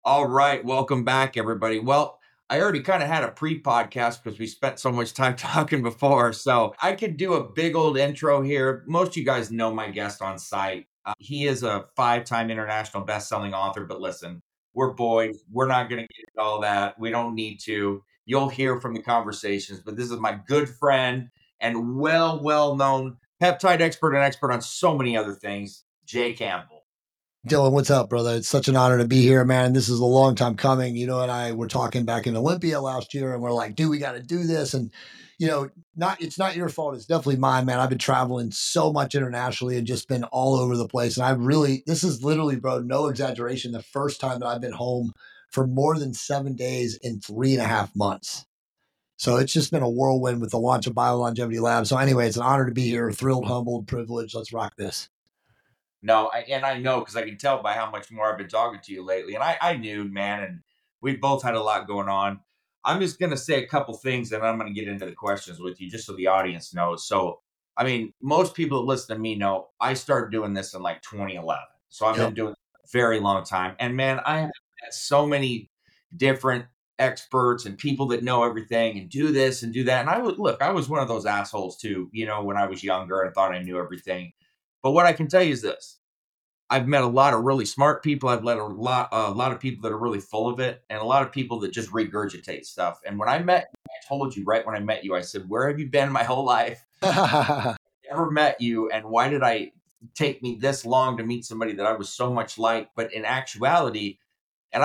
All right, welcome back, everybody. Well, I already kind of had a pre-podcast because we spent so much time talking before, so I could do a big old intro here. Most of you guys know my guest on site. He is a five-time international best-selling author, but listen, we're boys. We're not going to get into all that. We don't need to. You'll hear from the conversations, but this is my good friend and well-known peptide expert and expert on so many other things, Jay Campbell. Dylan, what's up, brother? It's such an honor to be here, man. This is a long time coming. You know, and I were talking back in Olympia last year, and we're like, dude, we got to do this. And, it's not your fault. It's definitely mine, man. I've been traveling so much internationally and just been all over the place. And this is literally, bro, no exaggeration, the first time that I've been home for more than 7 days in 3.5 months. So it's just been a whirlwind with the launch of BioLongevity Lab. So anyway, it's an honor to be here. Thrilled, humbled, privileged. Let's rock this. No, I know because I can tell by how much more I've been talking to you lately. And I knew, man, and we both had a lot going on. I'm just going to say a couple things and I'm going to get into the questions with you just so the audience knows. So, I mean, most people that listen to me know I started doing this in like 2011. So I've been doing it a very long time. And man, I have met so many different experts and people that know everything and do this and do that. And I was one of those assholes too, when I was younger and thought I knew everything. But what I can tell you is this. I've met a lot of really smart people. I've met a lot of people that are really full of it, and a lot of people that just regurgitate stuff. And when I told you right when I met you, I said, "Where have you been my whole life? Never met you, and why did I take me this long to meet somebody that I was so much like?" But in actuality, and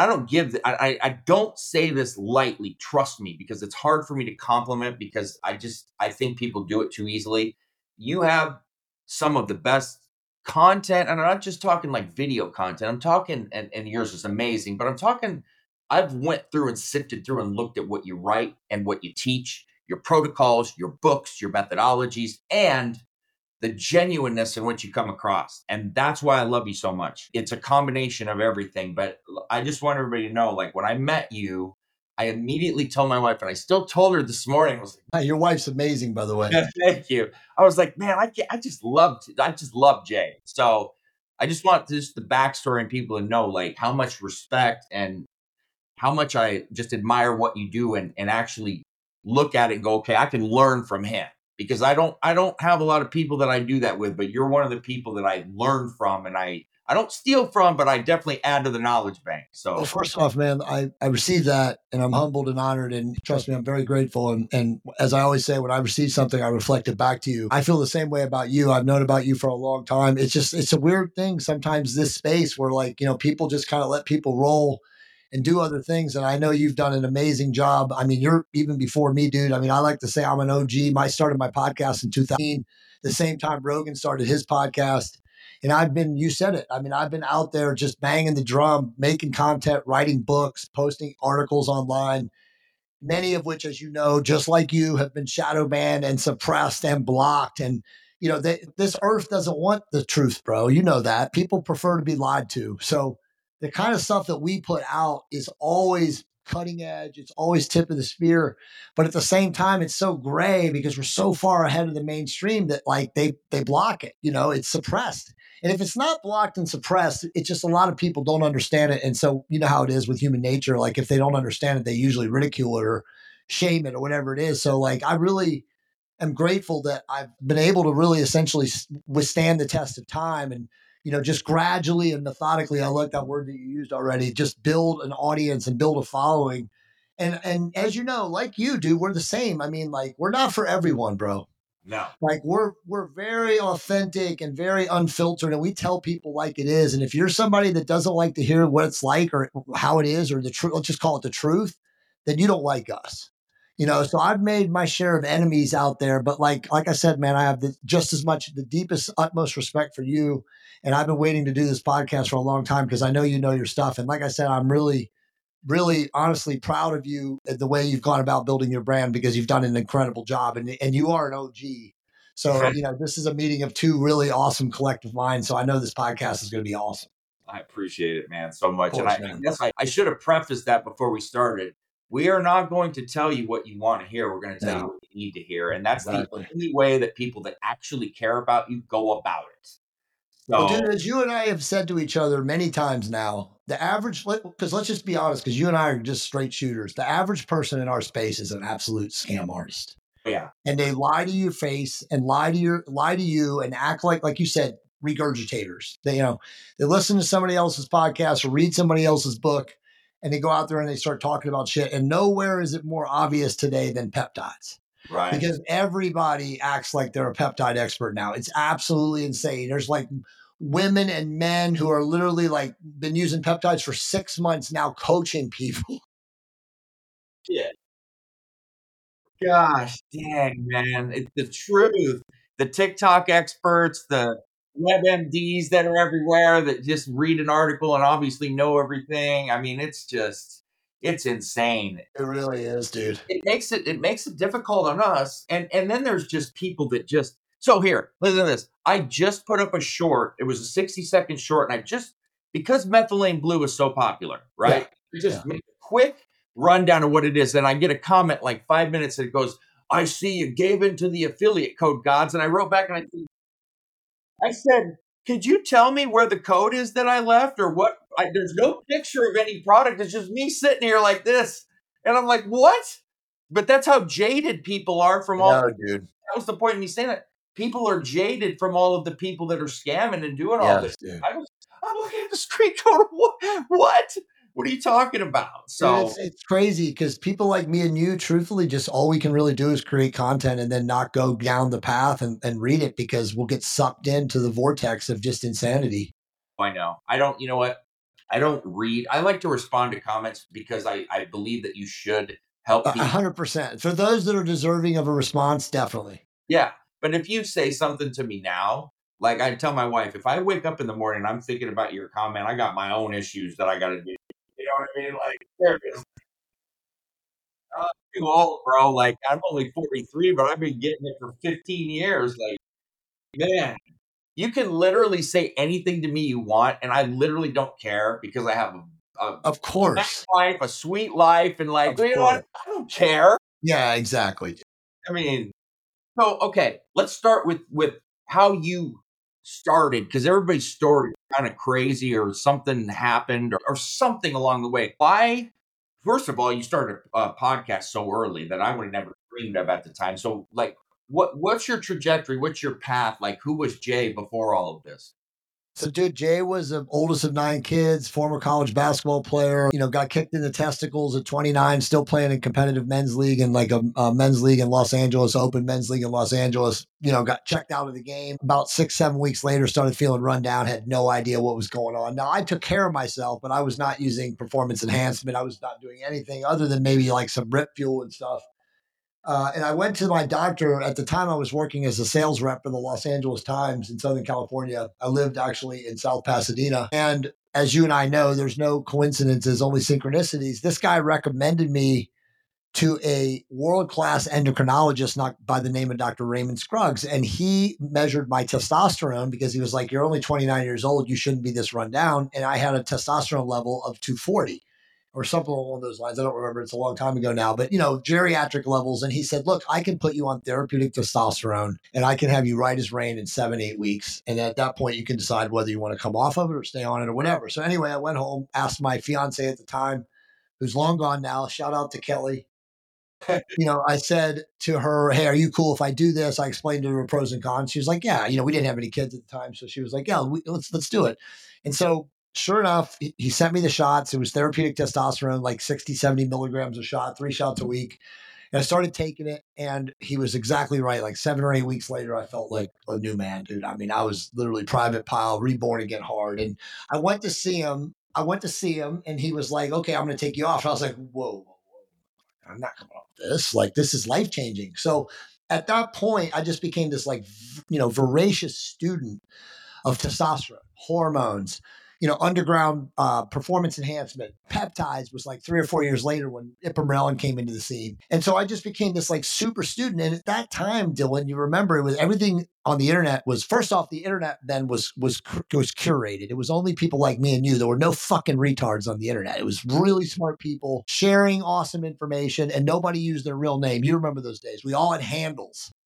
I don't say this lightly. Trust me, because it's hard for me to compliment because I think people do it too easily. You have some of the best content, and I'm not just talking like video content. I'm talking, and yours is amazing, but I'm talking. I've went through and sifted through and looked at what you write and what you teach, your protocols, your books, your methodologies, and the genuineness in which you come across. And that's why I love you so much. It's a combination of everything. But I just want everybody to know, like when I met you, I immediately told my wife, and I still told her this morning, I was like, your wife's amazing, by the way. thank you. I was like, man, I just love Jay. So I just want just the backstory and people to know like how much respect and how much I just admire what you do and actually look at it and go, okay, I can learn from him because I don't have a lot of people that I do that with, but you're one of the people that I learn from and I don't steal from, but I definitely add to the knowledge bank. So well, first off, man, I received that and I'm humbled and honored. And trust me, I'm very grateful. And as I always say, when I receive something, I reflect it back to you. I feel the same way about you. I've known about you for a long time. It's a weird thing sometimes, this space where like, people just kind of let people roll and do other things. And I know you've done an amazing job. I mean, you're even before me, dude. I mean, I like to say I'm an OG. I started my podcast in 2000, the same time Rogan started his podcast. And you said it. I mean, I've been out there just banging the drum, making content, writing books, posting articles online, many of which, as you know, just like you, have been shadow banned and suppressed and blocked. And, this earth doesn't want the truth, bro. You know that. People prefer to be lied to. So the kind of stuff that we put out is always cutting edge. It's always tip of the spear. But at the same time, it's so gray because we're so far ahead of the mainstream that like they block it. It's suppressed. And if it's not blocked and suppressed, it's just a lot of people don't understand it. And so you know how it is with human nature. Like if they don't understand it, they usually ridicule it or shame it or whatever it is. So like I really am grateful that I've been able to really essentially withstand the test of time and, just gradually and methodically, I like that word that you used already, just build an audience and build a following. And as you know, like you do, we're the same. I mean, like we're not for everyone, bro. no. Like we're very authentic and very unfiltered, and we tell people like it is. And if you're somebody that doesn't like to hear what it's like or how it is or the truth, let's just call it the truth, then you don't like us. So I've made my share of enemies out there, but like I said, man, I have just as much the deepest, utmost respect for you. And I've been waiting to do this podcast for a long time because I know you know your stuff. And like I said, I'm really, really honestly proud of you the way you've gone about building your brand because you've done an incredible job and you are an OG. So, this is a meeting of two really awesome collective minds. So I know this podcast is going to be awesome. I appreciate it, man, so much. Course, And I guess I should have prefaced that before we started. We are not going to tell you what you want to hear. We're going to tell you what you need to hear. And that's the only way that people that actually care about you go about it. Well, So dude, as you and I have said to each other many times now, the average, because let's just be honest, because you and I are just straight shooters. The average person in our space is an absolute scam artist, yeah, and they lie to your face and lie to you and act like you said, regurgitators. They listen to somebody else's podcast or read somebody else's book, and they go out there and they start talking about shit. And nowhere is it more obvious today than peptides. right. Because everybody acts like they're a peptide expert now. It's absolutely insane. There's like women and men who are literally like been using peptides for 6 months now, coaching people. Yeah. Gosh dang, man. It's the truth. The TikTok experts, the WebMDs that are everywhere that just read an article and obviously know everything. I mean, it's insane. It really is, dude. It makes it difficult on us. And then there's just people that just so here, listen to this. I just put up a short. It was a 60-second short, and I just because methylene blue is so popular, right? I just make a quick rundown of what it is. And I get a comment like 5 minutes and it goes, I see you gave into the affiliate code gods. And I wrote back and I said, could you tell me where the code is that I left or what? There's no picture of any product. It's just me sitting here like this. And I'm like, what? But that's how jaded people are from all. No, dude. That was the point of me saying that. People are jaded from all of the people that are scamming and doing all this. Dude. I'm looking at the screen code. What? What are you talking about? So Dude, it's crazy because people like me and you, truthfully, just all we can really do is create content and then not go down the path and read it because we'll get sucked into the vortex of just insanity. I know. I don't, you know what? I don't read. I like to respond to comments because I believe that you should help people. 100%. For those that are deserving of a response, definitely. Yeah. But if you say something to me now, like I tell my wife, if I wake up in the morning and I'm thinking about your comment, I got my own issues that I got to do. You know what I mean? Like, there it is. I'm too old, bro. Like, I'm only 43, but I've been getting it for 15 years. Like, man, you can literally say anything to me you want, and I literally don't care because I have a Of course. life, a sweet life, and like, Of you know what? course. I don't care. Yeah, exactly. I mean, so okay, let's start with how you started because everybody's story is kind of crazy or something happened or something along the way. Why? First of all, you started a podcast so early that I would have never dreamed of at the time. So, like, what's your trajectory? What's your path? Like, who was Jay before all of this? So, dude, Jay was the oldest of 9 kids, former college basketball player, got kicked in the testicles at 29, still playing in competitive men's league and like a men's league in Los Angeles, open men's league in Los Angeles, got checked out of the game. About 6-7 weeks later, started feeling run down, had no idea what was going on. Now, I took care of myself, but I was not using performance enhancement. I was not doing anything other than maybe like some Rip Fuel and stuff. And I went to my doctor. At the time, I was working as a sales rep for the Los Angeles Times in Southern California. I lived actually in South Pasadena. And as you and I know, there's no coincidences, only synchronicities. This guy recommended me to a world-class endocrinologist not by the name of Dr. Raymond Scruggs. And he measured my testosterone because he was like, you're only 29 years old. You shouldn't be this run down. And I had a testosterone level of 240. Or something along those lines. I don't remember. It's a long time ago now, but geriatric levels. And he said, look, I can put you on therapeutic testosterone and I can have you right as rain in 7-8 weeks. And at that point, you can decide whether you want to come off of it or stay on it or whatever. So anyway, I went home, asked my fiance at the time, who's long gone now, shout out to Kelly. I said to her, hey, are you cool if I do this? I explained to her pros and cons. She was like, yeah, we didn't have any kids at the time. So she was like, yeah, let's do it. And so sure enough, he sent me the shots. It was therapeutic testosterone, like 60, 70 milligrams a shot, 3 shots a week. And I started taking it and he was exactly right. Like 7 or 8 weeks later, I felt like a new man, dude. I mean, I was literally private pile, reborn again hard. And I went to see him and he was like, okay, I'm going to take you off. And I was like, whoa, I'm not coming off this. Like, this is life-changing. So at that point, I just became this like, voracious student of testosterone, hormones, underground performance enhancement. Peptides was like 3 or 4 years later when ipamorelin came into the scene. And so I just became this like super student. And at that time, Dylan, you remember it was everything on the internet was, first off, the internet then was curated. It was only people like me and you. There were no fucking retards on the internet. It was really smart people sharing awesome information and nobody used their real name. You remember those days. We all had handles.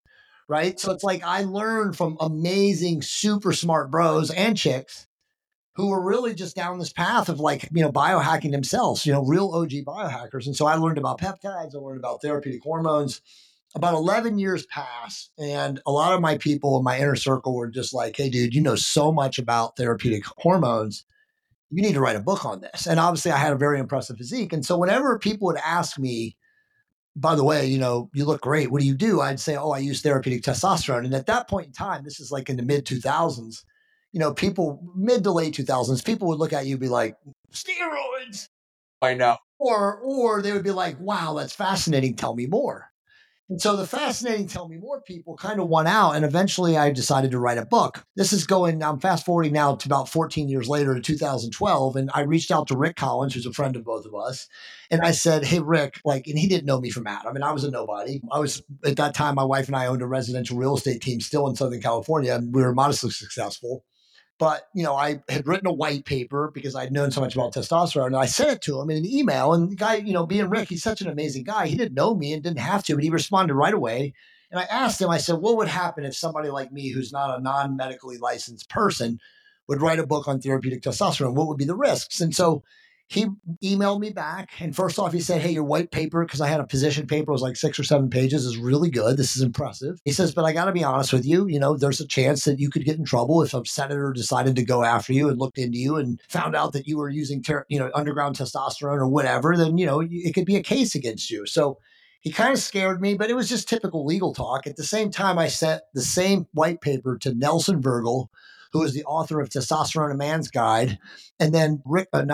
right? So it's like I learned from amazing, super smart bros and chicks who were really just down this path of like, biohacking themselves, real OG biohackers. And so I learned about peptides, I learned about therapeutic hormones. About 11 years pass, and a lot of my people in my inner circle were just like, hey, dude, you know so much about therapeutic hormones. You need to write a book on this. And obviously, I had a very impressive physique. And so whenever people would ask me, by the way, you look great. What do you do? I'd say, oh, I use therapeutic testosterone. And at that point in time, this is like in the mid 2000s, people, mid to late 2000s, people would look at you and be like, steroids. I know. Or they would be like, wow, that's fascinating. Tell me more. And so the fascinating Tell Me More people kind of won out. And eventually I decided to write a book. I'm fast forwarding now to about 14 years later to 2012. And I reached out to Rick Collins, who's a friend of both of us. And I said, hey, Rick, and he didn't know me from Adam. And I was a nobody. At that time, my wife and I owned a residential real estate team still in Southern California. And we were modestly successful. But, I had written a white paper because I'd known so much about testosterone, and I sent it to him in an email. And the guy, being Rick, he's such an amazing guy. He didn't know me and didn't have to, but he responded right away. And I asked him, I said, what would happen if somebody like me, who's not a non-medically licensed person, would write a book on therapeutic testosterone? What would be the risks? And so he emailed me back. And first off, he said, hey, your white paper, because I had a position paper, it was like 6 or 7 pages, is really good. This is impressive. He says, but I got to be honest with you, there's a chance that you could get in trouble if a senator decided to go after you and looked into you and found out that you were using, underground testosterone or whatever, then, it could be a case against you. So he kind of scared me, but it was just typical legal talk. At the same time, I sent the same white paper to Nelson Virgil, who is the author of Testosterone: A Man's Guide, and then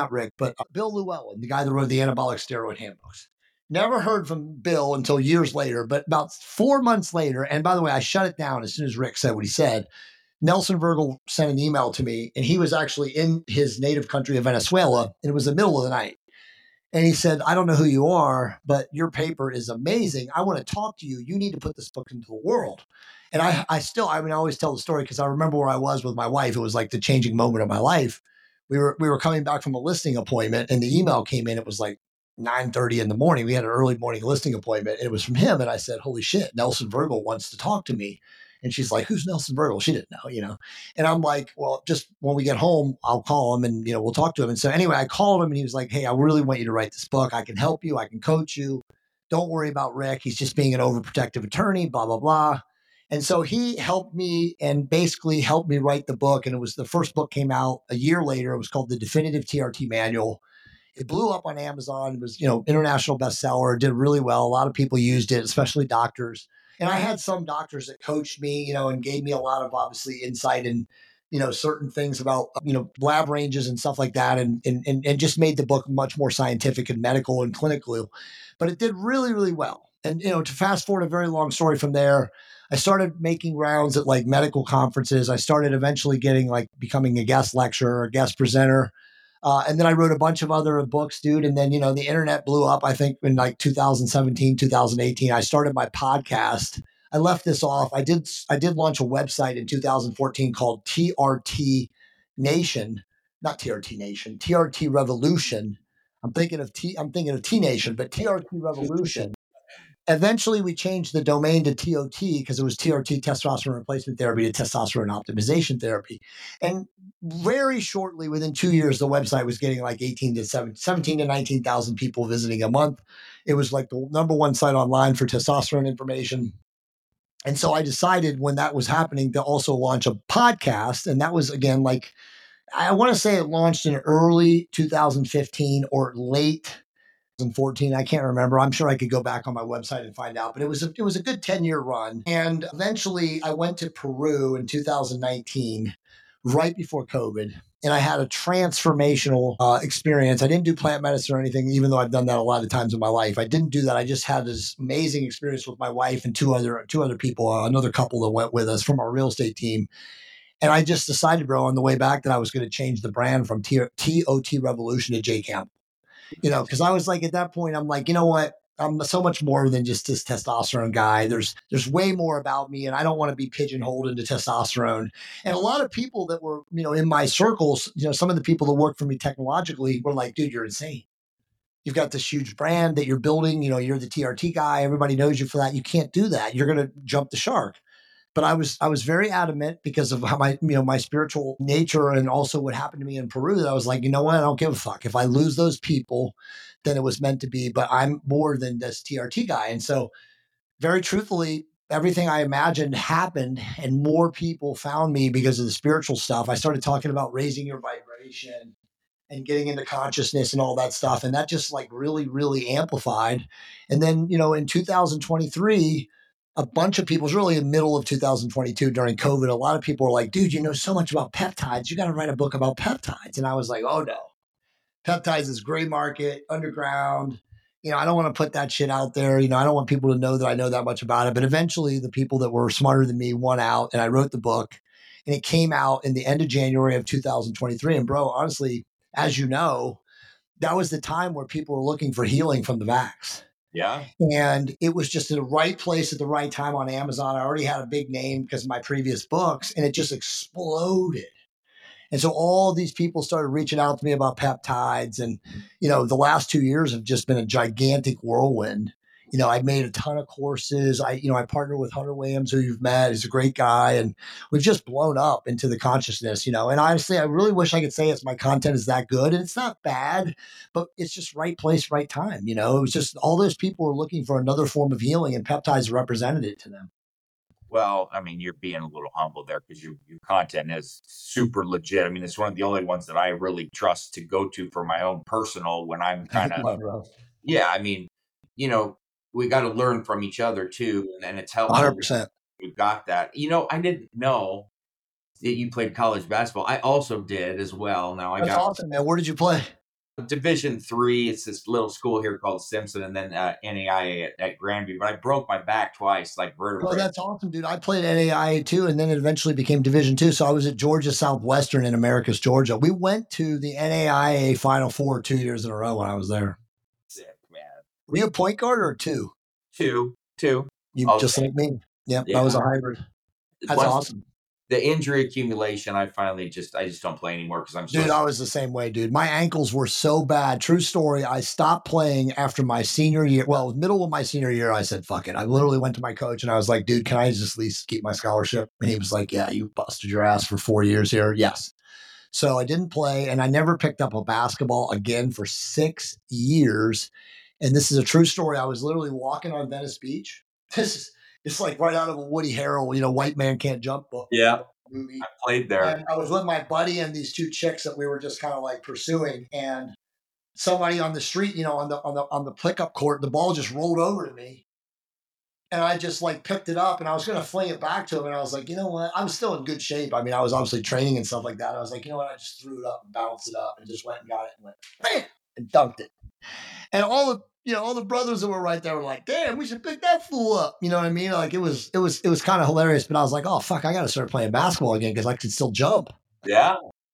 Bill Llewellyn, the guy that wrote the anabolic steroid handbooks. Never heard from Bill until years later, but about 4 months later, and by the way, I shut it down as soon as Rick said what he said. Nelson Virgil sent an email to me, and he was actually in his native country of Venezuela, and it was the middle of the night. And he said, I don't know who you are, but your paper is amazing. I want to talk to you. You need to put this book into the world. And I always tell the story because I remember where I was with my wife. It was like the changing moment of my life. We were coming back from a listing appointment, and the email came in. It was like 9:30 in the morning. We had an early morning listing appointment. It was from him. And I said, holy shit, Nelson Virgil wants to talk to me. And she's like, who's Nelson Virgil? She didn't know, And I'm like, well, just when we get home, I'll call him and, we'll talk to him. And so anyway, I called him and he was like, hey, I really want you to write this book. I can help you. I can coach you. Don't worry about Rick. He's just being an overprotective attorney, blah, blah, blah. And so he helped me and basically helped me write the book. And it was the first book came out a year later. It was called The Definitive TRT Manual. It blew up on Amazon. It was, international bestseller, did really well. A lot of people used it, especially doctors. And I had some doctors that coached me, and gave me a lot of obviously insight and, certain things about, lab ranges and stuff like that. And just made the book much more scientific and medical and clinical, but it did really, really well. And, to fast forward a very long story from there, I started making rounds at like medical conferences. I started eventually becoming a guest lecturer, a guest presenter. And then I wrote a bunch of other books, dude. And then, the internet blew up, I think in like 2017, 2018, I started my podcast. I left this off. I did launch a website in 2014 called TRT Nation, not TRT Nation, TRT Revolution. I'm thinking of T Nation, but TRT Revolution. Eventually, we changed the domain to TOT because it was TRT, testosterone replacement therapy, to testosterone optimization therapy. And very shortly, within 2 years, the website was getting like 17 to 19,000 people visiting a month. It was like the number one site online for testosterone information. And so I decided when that was happening to also launch a podcast. And that was, again, like, I want to say it launched in early 2015 or late 2014. I can't remember. I'm sure I could go back on my website and find out, but it was a good 10-year run. And eventually I went to Peru in 2019, right before COVID. And I had a transformational experience. I didn't do plant medicine or anything, even though I've done that a lot of times in my life. I didn't do that. I just had this amazing experience with my wife and two other people, another couple that went with us from our real estate team. And I just decided, bro, on the way back that I was going to change the brand from TOT Revolution to J Camp. Because I was like, at that point, I'm like, you know what? I'm so much more than just this testosterone guy. There's way more about me, and I don't want to be pigeonholed into testosterone. And a lot of people that were, in my circles, some of the people that work for me technologically were like, dude, you're insane. You've got this huge brand that you're building. You're the TRT guy. Everybody knows you for that. You can't do that. You're going to jump the shark. But I was very adamant because of how my spiritual nature and also what happened to me in Peru, that I was like, you know what? I don't give a fuck. If I lose those people, then it was meant to be. But I'm more than this TRT guy. And so very truthfully, everything I imagined happened, and more people found me because of the spiritual stuff. I started talking about raising your vibration and getting into consciousness and all that stuff. And that just like really, really amplified. And then, in 2023, a bunch of people, it was really in the middle of 2022 during COVID. A lot of people were like, dude, you know so much about peptides. You got to write a book about peptides. And I was like, oh no, peptides is gray market, underground. I don't want to put that shit out there. I don't want people to know that I know that much about it. But eventually the people that were smarter than me won out, and I wrote the book, and it came out in the end of January of 2023. And bro, honestly, as you know, that was the time where people were looking for healing from the vax. Yeah. And it was just in the right place at the right time on Amazon. I already had a big name because of my previous books, and it just exploded. And so all these people started reaching out to me about peptides. And, the last 2 years have just been a gigantic whirlwind. I made a ton of courses. I partnered with Hunter Williams, who you've met. He's a great guy. And we've just blown up into the consciousness, And honestly, I really wish I could say my content is that good. And it's not bad, but it's just right place, right time. It was just all those people were looking for another form of healing, and peptides represented it to them. Well, I mean, you're being a little humble there because your content is super legit. I mean, it's one of the only ones that I really trust to go to for my own personal when I'm kind of, yeah, I mean, we got to learn from each other too. And it's helpful. 100%. We've got that. I didn't know that you played college basketball. I also did as well. Now That's awesome, man. Where did you play? Division III. It's this little school here called Simpson, and then NAIA at Grandview. But I broke my back twice, like vertebrae. Oh, that's awesome, dude. I played NAIA too, and then it eventually became Division II. So I was at Georgia Southwestern in Americus, Georgia. We went to the NAIA Final Four 2 years in a row when I was there. Sick, man. Were you a point guard or two? Two. You just like me. Yeah, I was a hybrid. That's awesome. The injury accumulation, I just don't play anymore because I'm so. Dude, I was the same way, dude. My ankles were so bad. True story. I stopped playing after my senior year. Well, middle of my senior year, I said, fuck it. I literally went to my coach and I was like, dude, can I just at least keep my scholarship? And he was like, yeah, you busted your ass for 4 years here. Yes. So I didn't play, and I never picked up a basketball again for 6 years. And this is a true story. I was literally walking on Venice Beach. It's like right out of a Woody Harrell, White Man Can't Jump book. Yeah, movie. I played there. And I was with my buddy and these two chicks that we were just kind of like pursuing. And somebody on the street, on the pickup court, the ball just rolled over to me. And I just like picked it up and I was going to fling it back to him. And I was like, you know what? I'm still in good shape. I mean, I was obviously training and stuff like that. I was like, you know what? I just threw it up and bounced it up and just went and got it and went, bam, and dunked it. And all the brothers that were right there were like, damn, we should pick that fool up. You know what I mean? Like it was kind of hilarious, but I was like, oh fuck, I got to start playing basketball again because I could still jump. Yeah.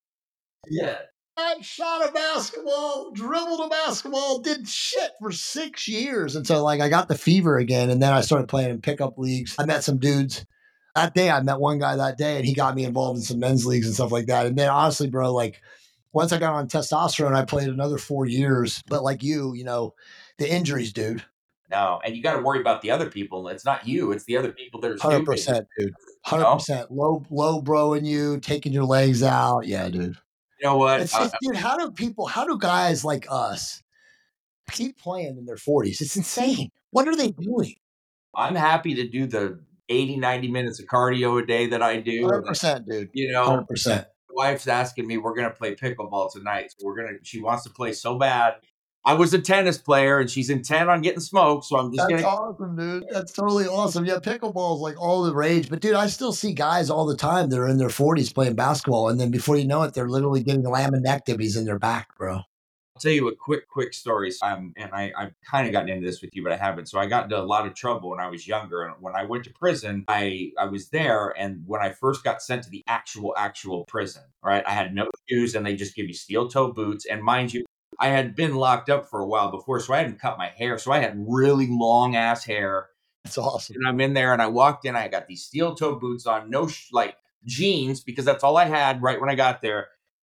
I shot a basketball, dribbled a basketball, did shit for 6 years. And so like I got the fever again. And then I started playing in pickup leagues. I met some dudes that day. I met one guy that day and he got me involved in some men's leagues and stuff like that. And then honestly, bro, like once I got on testosterone, I played another 4 years. But like you, the injuries, dude. No, and you got to worry about the other people. It's not you; it's the other people that are 100%, dude. 100%. Low broing you, taking your legs out. Yeah, dude. You know what, dude? How do guys like us keep playing in their 40s? It's insane. What are they doing? I'm happy to do the 80, 90 minutes of cardio a day that I do. 100%, dude. 100%. Wife's asking me, we're going to play pickleball tonight. So she wants to play so bad. I was a tennis player and she's intent on getting smoked. So I'm just That's awesome, dude. That's totally awesome. Yeah. Pickleball is like all the rage, but dude, I still see guys all the time that are in their 40s playing basketball. And then before you know it, they're literally getting laminectomies in their back, bro. I'll tell you a quick story. I've kind of gotten into this with you, but I haven't. So I got into a lot of trouble when I was younger. And when I went to prison, I was there. And when I first got sent to the actual prison, right, I had no shoes and they just give you steel toe boots. And mind you, I had been locked up for a while before, so I hadn't cut my hair. So I had really long ass hair. That's awesome. And I'm in there and I walked in, I got these steel toe boots on, no jeans, because that's all I had right when I got there.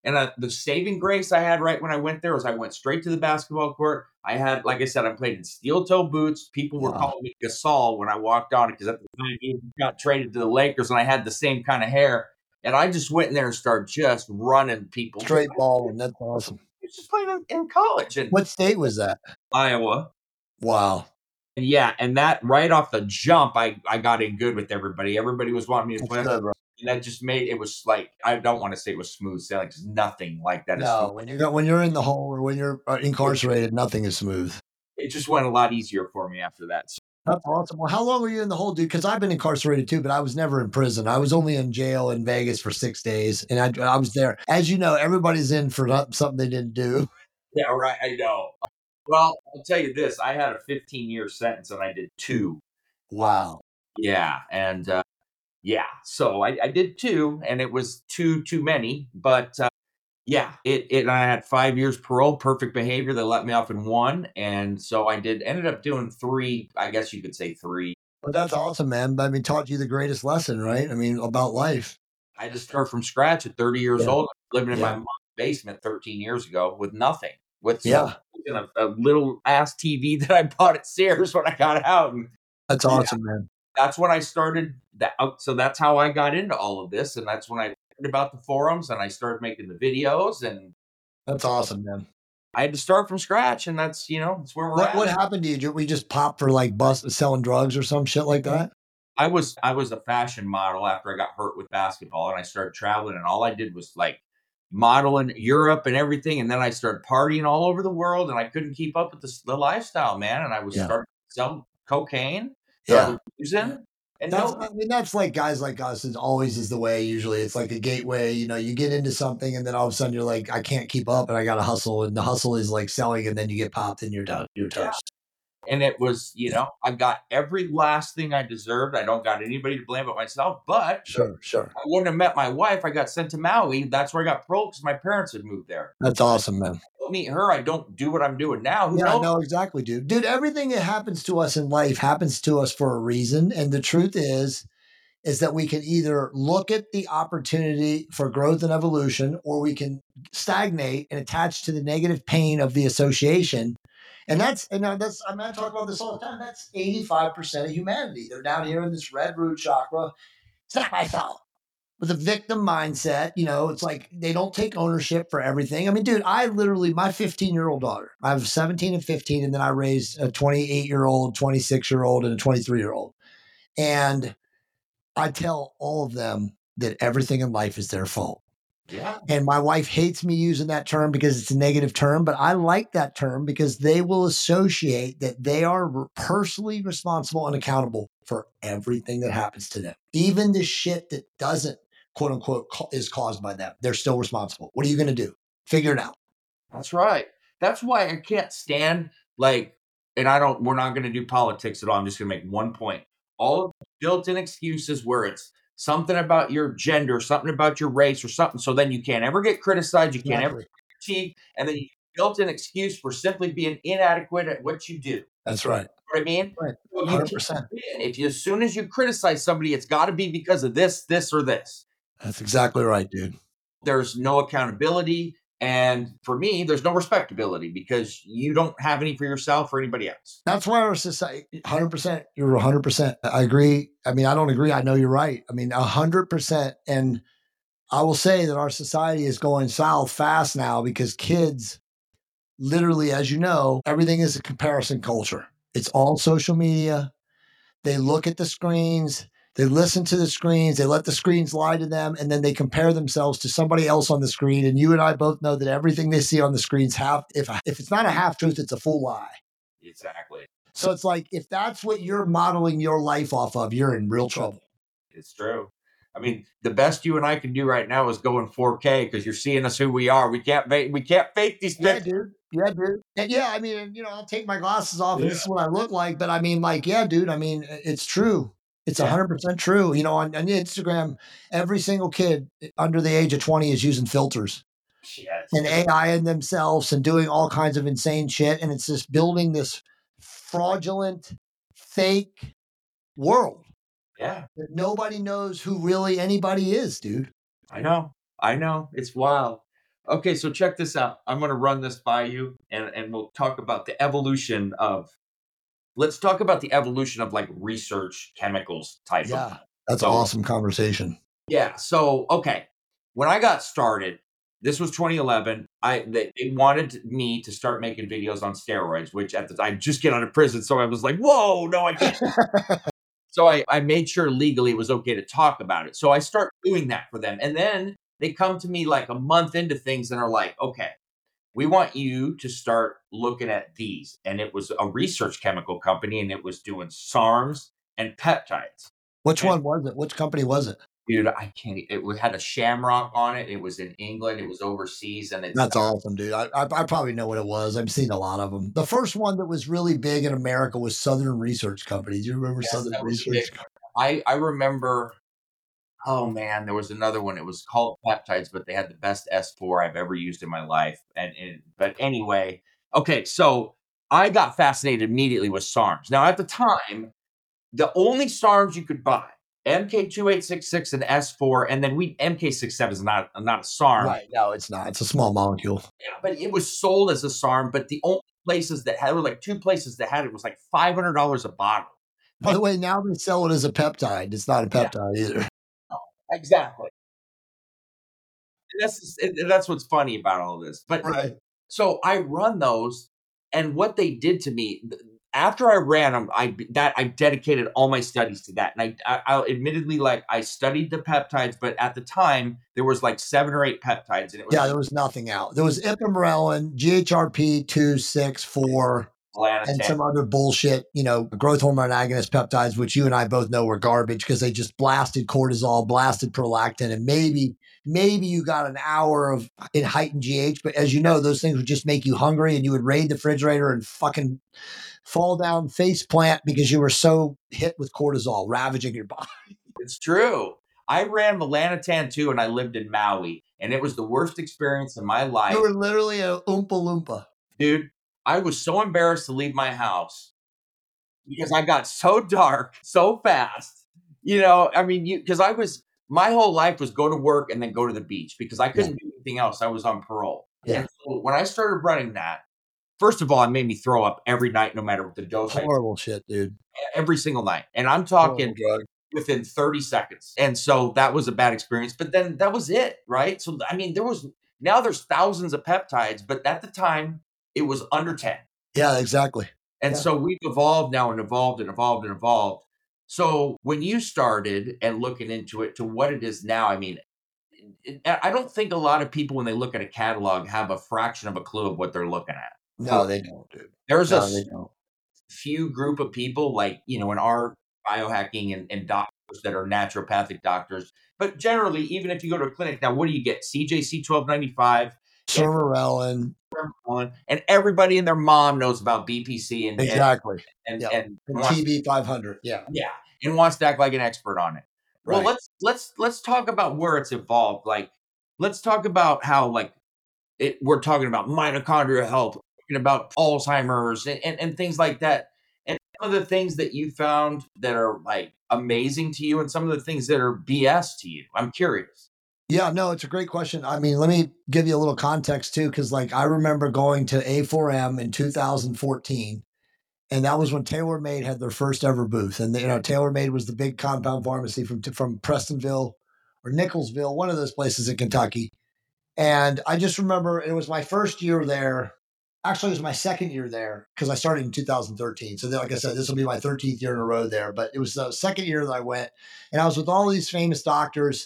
And the saving grace I had right when I went there was I went straight to the basketball court. I had, like I said, I played in steel toe boots. People were calling me Gasol when I walked on it because at the time he got traded to the Lakers and I had the same kind of hair. And I just went in there and started just running people. Straight balling. That's awesome. I was just playing in college. And What state was that? Iowa. Wow. And yeah, and that right off the jump, I got in good with everybody. Everybody was wanting me to play. Good, bro. And that just made it was like, I don't want to say it was smooth sailing because nothing like that is No, smooth. when you're in the hole or when you're incarcerated, nothing is smooth. It just went a lot easier for me after that. So, that's awesome. Well, how long were you in the hole, dude? Because I've been incarcerated too, but I was never in prison. I was only in jail in Vegas for 6 days, and I was there. As you know, everybody's in for something they didn't do. Yeah, right. I know. Well, I'll tell you this: I had a 15-year sentence, and I did 2. Wow. Yeah, and yeah, so I did 2, and it was too many. But yeah, it I had 5 years parole, perfect behavior. They let me off in 1, and so I ended up doing 3. I guess you could say 3. Well, that's awesome, man. I mean, taught you the greatest lesson, right? I mean, about life. I had to start from scratch at 30 years old, living in my mom's basement 13 years ago with nothing, with a little ass TV that I bought at Sears when I got out. And that's awesome, man. That's when I started that. So that's how I got into all of this, and that's when I learned about the forums and I started making the videos. And that's awesome, man. I had to start from scratch, and that's that's where we're at. What happened to you? We just popped for like selling drugs or some shit like that? I was a fashion model after I got hurt with basketball, and I started traveling, and all I did was like model in Europe and everything. And then I started partying all over the world, and I couldn't keep up with the lifestyle, man. And I was starting to sell cocaine. Using. And I mean, that's like guys like us. It always is the way. Usually, it's like a gateway. You get into something, and then all of a sudden, you're like, I can't keep up, and I got to hustle. And the hustle is like selling, and then you get popped, and you're done. You're toast. And it was, I got every last thing I deserved. I don't got anybody to blame but myself. But sure, I wouldn't have met my wife. I got sent to Maui. That's where I got parole because my parents had moved there. That's awesome, man. I don't meet her. I don't do what I'm doing now. I know exactly, dude. Dude, everything that happens to us in life happens to us for a reason. And the truth is that we can either look at the opportunity for growth and evolution, or we can stagnate and attach to the negative pain of the association. And I talk about this all the time. That's 85% of humanity. They're down here in this red root chakra. It's not my fault. With a victim mindset, it's like they don't take ownership for everything. I mean, dude, my 15-year-old daughter, I have 17 and 15, and then I raised a 28-year-old, 26-year-old, and a 23-year-old. And I tell all of them that everything in life is their fault. Yeah. And my wife hates me using that term because it's a negative term, but I like that term because they will associate that they are personally responsible and accountable for everything that happens to them. Even the shit that doesn't, quote unquote, is caused by them. They're still responsible. What are you going to do? Figure it out. That's right. That's why I can't stand we're not going to do politics at all. I'm just going to make one point. All of the built-in excuses where it's something about your gender, something about your race or something. So then you can't ever get criticized. You can't ever get critiqued. And then you built an excuse for simply being inadequate at what you do. That's right. You know what I mean? Right. 100%. As soon as you criticize somebody, it's got to be because of this, or this. That's exactly right, dude. There's no accountability. And for me, there's no respectability because you don't have any for yourself or anybody else. That's why our society, 100%, you're 100%. I agree. I mean, I don't agree. I know you're right. I mean, 100%. And I will say that our society is going south fast now because kids, literally, as you know, everything is a comparison culture. It's all social media. They look at the screens. They listen to the screens, they let the screens lie to them, and then they compare themselves to somebody else on the screen. And you and I both know that everything they see on the screens, if it's not a half truth, it's a full lie. Exactly. So it's like, if that's what you're modeling your life off of, you're in real trouble. It's true. I mean, the best you and I can do right now is go in 4K because you're seeing us who we are. We can't fake these things. Yeah, dude. And I mean, I'll take my glasses off and this is what I look like. But I mean, dude, I mean, it's true. It's 100% true. On Instagram, every single kid under the age of 20 is using filters and AI in themselves and doing all kinds of insane shit. And it's just building this fraudulent, fake world. Yeah. That nobody knows who really anybody is, dude. I know. It's wild. Okay, so check this out. I'm going to run this by you, and we'll talk about the evolution of. Let's talk about the evolution of like research chemicals type of. Yeah, that's an So awesome conversation. yeah, so okay, when I got started, this was 2011. They wanted me to start making videos on steroids, which at the time just get out of prison, so I was like, whoa, no, I can't. So I made sure legally it was okay to talk about it. So I start doing that for them. And then they come to me like a month into things and are like, okay, we want you to start looking at these. And it was a research chemical company and it was doing SARMs and peptides. Which And one was it? Which company was it? dude, I can't, had a shamrock on it. It was in England, it was overseas, and it's That's awesome, dude. I probably know what it was. I've seen a lot of them. The first one that was really big in America was Southern Research Company. Do you remember yes, Southern that was big. Research? I remember. Oh man, there was another one. It was called peptides, but they had the best S4 I've ever used in my life. But anyway, okay, so I got fascinated immediately with SARMs. Now at the time, the only SARMs you could buy, MK2866 and S4, and then MK67 is not a SARM. Right. No, it's not. It's a small molecule. Yeah, but it was sold as a SARM, but the only places that had were like two places that had it was like $500 a bottle. By the way, now they sell it as a peptide. It's not a Yeah, peptide either. exactly. That's what's funny about all this. But Right. so I run those, and what they did to me after I ran them, I dedicated all my studies to that. And I admittedly, like, I studied the peptides, but at the time there was like 7 or 8 peptides, and it was Yeah, there was nothing out. There was ipamorelin, GHRP 264, and some other bullshit, growth hormone agonist peptides, which you and I both know were garbage because they just blasted cortisol, blasted prolactin, and maybe you got an hour of in heightened GH. But as you know, those things would just make you hungry, and you would raid the refrigerator and fucking fall down face plant because you were so hit with cortisol ravaging your body. It's true. I ran Melanotan too, and I lived in Maui, and it was the worst experience in my life. You were literally a Oompa Loompa. Dude, I was so embarrassed to leave my house because I got so dark so fast. Because my whole life was go to work and then go to the beach because I couldn't do anything else. I was on parole. Yeah. And so when I started running that, first of all, it made me throw up every night, no matter what the dose. Horrible shit, dude. Every single night. And I'm talking within 30 seconds. And so that was a bad experience. But then that was it, right? So, there's thousands of peptides, but at the time, it was under 10. Yeah, exactly. And so we've evolved now and evolved and evolved and evolved. So when you started and looking into it to what it is now, I don't think a lot of people, when they look at a catalog, have a fraction of a clue of what they're looking at. No, they don't, dude. There's a few group of people like, in our biohacking and doctors that are naturopathic doctors. But generally, even if you go to a clinic, now what do you get? CJC 1295. Sermorelin. And everybody and their mom knows about BPC and exactly and TB 500. Yeah, and wants to act like an expert on it. Right. Well, let's talk about where it's evolved. Like, let's talk about how we're talking about mitochondrial health, talking about Alzheimer's and things like that. And some of the things that you found that are like amazing to you, and some of the things that are BS to you. I'm curious. Yeah, no, it's a great question. Let me give you a little context too, because I remember going to A4M in 2014, and that was when TaylorMade had their first ever booth. And TaylorMade was the big compound pharmacy from Prestonville or Nicholsville, one of those places in Kentucky. And I just remember it was my first year there. Actually, it was my second year there because I started in 2013. So, like I said, this will be my 13th year in a row there. But it was the second year that I went, and I was with all these famous doctors.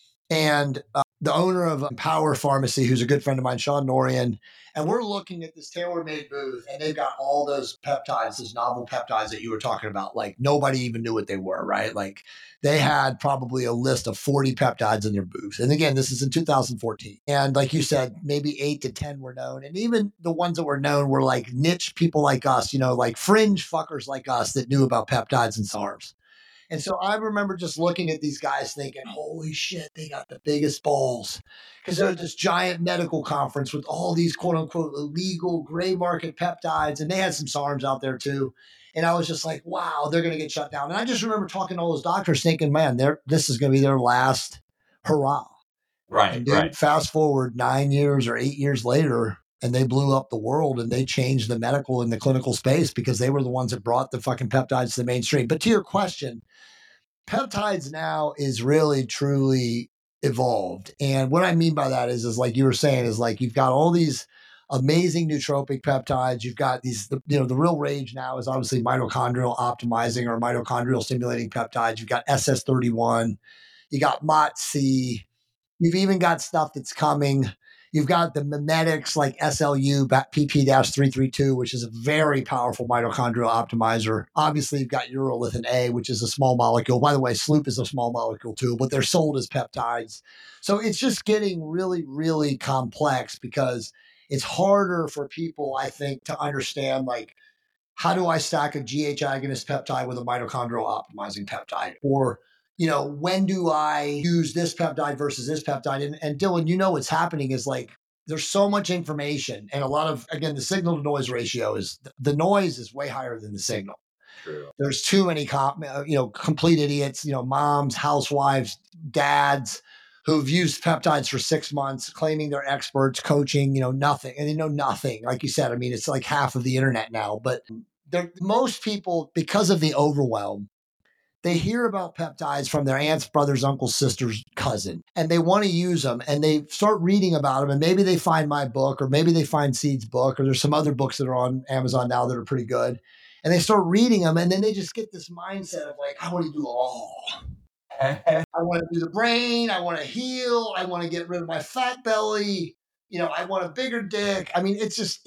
And the owner of Power Pharmacy, who's a good friend of mine, Sean Norian, and we're looking at this TaylorMade booth, and they've got all those peptides, those novel peptides that you were talking about. Like, nobody even knew what they were, right? Like, they had probably a list of 40 peptides in their booth. And again, this is in 2014. And like you said, maybe 8 to 10 were known. And even the ones that were known were like niche people like us, like fringe fuckers like us that knew about peptides and SARMs. And so I remember just looking at these guys thinking, holy shit, they got the biggest balls. Because there was this giant medical conference with all these quote unquote illegal gray market peptides. And they had some SARMs out there too. And I was just like, wow, they're going to get shut down. And I just remember talking to all those doctors thinking, man, this is going to be their last hurrah. Right, And dude, right. fast forward 9 years or 8 years later, and they blew up the world and they changed the medical and the clinical space because they were the ones that brought the fucking peptides to the mainstream. But to your question, peptides now is really truly evolved. And what I mean by that is like you were saying, is like you've got all these amazing nootropic peptides. You've got these, the real rage now is obviously mitochondrial optimizing or mitochondrial stimulating peptides. You've got SS31, you got MOTS-c. You've even got stuff that's coming. You've got the mimetics like SLU PP-332, which is a very powerful mitochondrial optimizer. Obviously, you've got urolithin A, which is a small molecule. By the way, Sloop is a small molecule too, but they're sold as peptides. So it's just getting really, really complex because it's harder for people, I think, to understand like, how do I stack a GH agonist peptide with a mitochondrial optimizing peptide? Or, when do I use this peptide versus this peptide? And Dylan, what's happening is like, there's so much information and a lot of, again, the signal to noise ratio is the noise is way higher than the signal. True. There's too many, complete idiots, moms, housewives, dads who've used peptides for 6 months, claiming they're experts, coaching, nothing. And they know nothing. Like you said, I mean, it's like half of the internet now, but most people, because of the overwhelm, they hear about peptides from their aunts, brothers, uncles, sisters, cousin, and they want to use them and they start reading about them. And maybe they find my book or maybe they find Seed's book, or there's some other books that are on Amazon now that are pretty good. And they start reading them and then they just get this mindset of like, I want to do it all. I want to do the brain. I want to heal. I want to get rid of my fat belly. I want a bigger dick. I mean, it's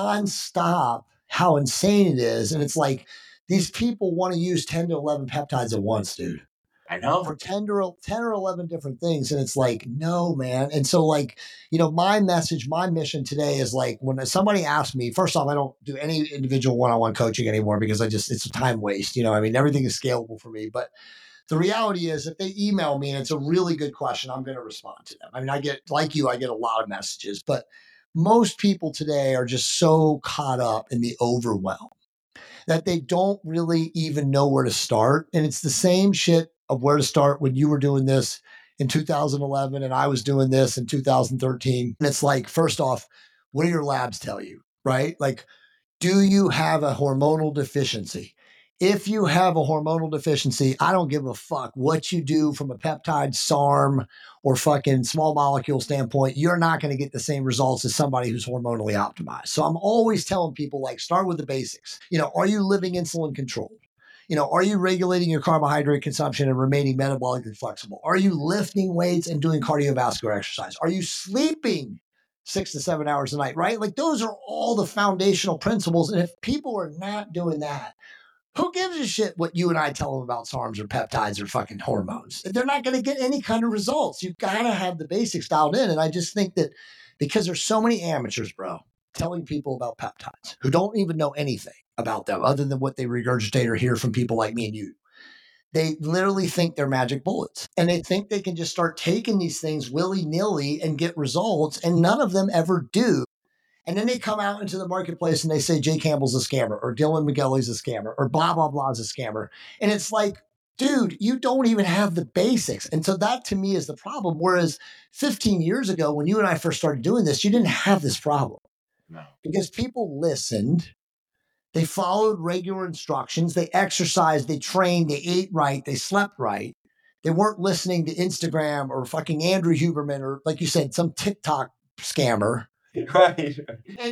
nonstop how insane it is. And it's like, these people want to use 10 to 11 peptides at once, dude. I know. For 10 or 11 different things. And it's like, no, man. And so like, my message, my mission today is like, when somebody asks me, first off, I don't do any individual one-on-one coaching anymore because it's a time waste. I mean, everything is scalable for me. But the reality is if they email me and it's a really good question, I'm going to respond to them. I mean, I get a lot of messages, but most people today are just so caught up in the overwhelm that they don't really even know where to start. And it's the same shit of where to start when you were doing this in 2011 and I was doing this in 2013. And it's like, first off, what do your labs tell you, right? Like, do you have a hormonal deficiency? If you have a hormonal deficiency, I don't give a fuck what you do from a peptide, SARM, or fucking small molecule standpoint. You're not going to get the same results as somebody who's hormonally optimized. So I'm always telling people, like, start with the basics. Are you living insulin controlled? Are you regulating your carbohydrate consumption and remaining metabolically flexible? Are you lifting weights and doing cardiovascular exercise? Are you sleeping 6 to 7 hours a night, right? Like, those are all the foundational principles. And if people are not doing that, who gives a shit what you and I tell them about SARMs or peptides or fucking hormones? They're not going to get any kind of results. You've got to have the basics dialed in. And I just think that because there's so many amateurs, bro, telling people about peptides who don't even know anything about them other than what they regurgitate or hear from people like me and you. They literally think they're magic bullets and they think they can just start taking these things willy-nilly and get results. And none of them ever do. And then they come out into the marketplace and they say Jay Campbell's a scammer or Dylan McGilly's a scammer or blah, blah, blah is a scammer. And it's like, dude, you don't even have the basics. And so that to me is the problem. Whereas 15 years ago, when you and I first started doing this, you didn't have this problem. No. Because people listened, they followed regular instructions, they exercised, they trained, they ate right, they slept right. They weren't listening to Instagram or fucking Andrew Huberman or, like you said, some TikTok scammer. Right. And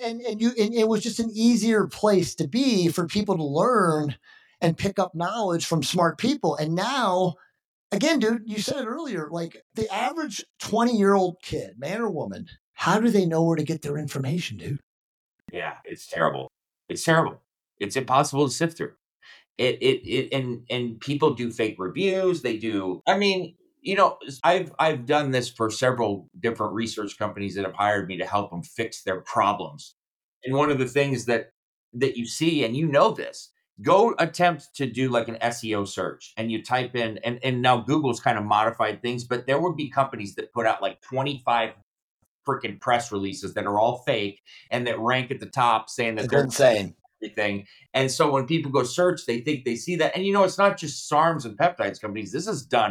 it was just an easier place to be for people to learn and pick up knowledge from smart people. And now, again, dude, you said it earlier, like the average 20-year-old kid, man or woman, how do they know where to get their information, dude? Yeah, it's terrible. It's terrible. It's impossible to sift through. And people do fake reviews. They do. I mean, I've done this for several different research companies that have hired me to help them fix their problems. And one of the things that you see, and this, go attempt to do like an SEO search and you type in, and now Google's kind of modified things, but there would be companies that put out like 25 freaking press releases that are all fake and that rank at the top saying that they're insane. Everything. And so when people go search, they think they see that. And it's not just SARMs and peptides companies. This is done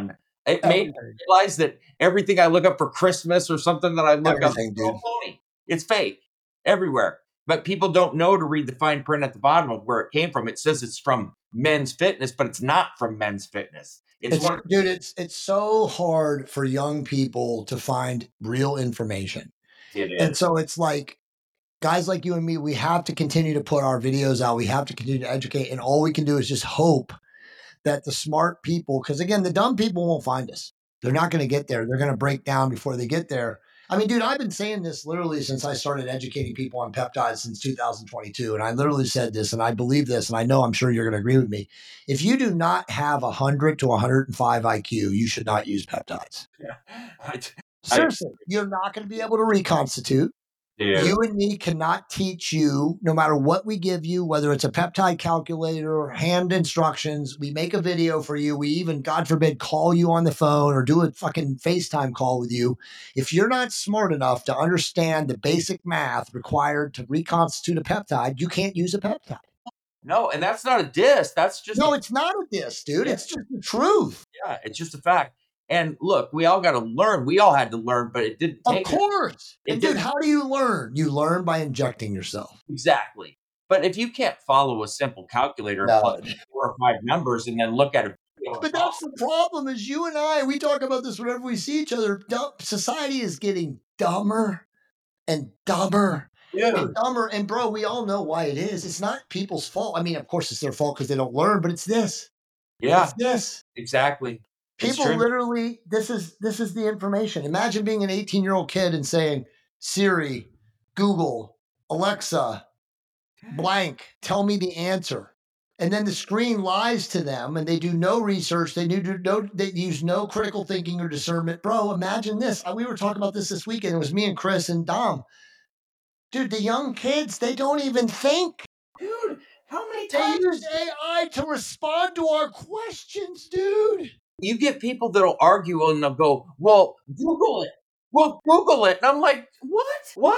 It made me Everything. realize that everything I look up for Christmas or something that I look up Everything, is all dude. phony. It's fake everywhere. But people don't know to read the fine print at the bottom of where it came from. It says it's from Men's Fitness, but it's not from Men's Fitness. Dude, it's so hard for young people to find real information. It And is. so it's like guys like you and me, we have to continue to put our videos out. We have to continue to educate. And all we can do is just hope that the smart people, because again, the dumb people won't find us. They're not going to get there. They're going to break down before they get there. I mean, dude, I've been saying this literally since I started educating people on peptides since 2022. And I literally said this and I believe this. And I know I'm sure you're going to agree with me. If you do not have 100 to 105 IQ, you should not use peptides. Yeah. Seriously, you're not going to be able to reconstitute. You and me cannot teach you, no matter what we give you, whether it's a peptide calculator or hand instructions. We make a video for you. We even, God forbid, call you on the phone or do a fucking FaceTime call with you. If you're not smart enough to understand the basic math required to reconstitute a peptide, you can't use a peptide. No, and that's not a diss. That's just it's not a diss, dude. Yeah. It's just the truth. Yeah, it's just a fact. And look, we all got to learn. We all had to learn, but it didn't take. Of course. And dude, how do you learn? You learn by injecting yourself. Exactly. But if you can't follow a simple calculator, plus 4 or 5 numbers, and then look at it. But that's the problem is you and I, we talk about this whenever we see each other. Society is getting dumber and dumber. And dumber. And bro, we all know why it is. It's not people's fault. I mean, of course it's their fault because they don't learn, but it's this. Yeah. It's this. Exactly. People literally, this is the information. Imagine being an 18-year-old kid and saying, Siri, Google, Alexa, blank, tell me the answer. And then the screen lies to them and they do no research. They use no critical thinking or discernment. Bro, imagine this. We were talking about this weekend. It was me and Chris and Dom. Dude, the young kids, they don't even think. Dude, how many times? They use AI to respond to our questions, dude. You get people that'll argue and they'll go, well, Google it. Well, Google it. And I'm like, what?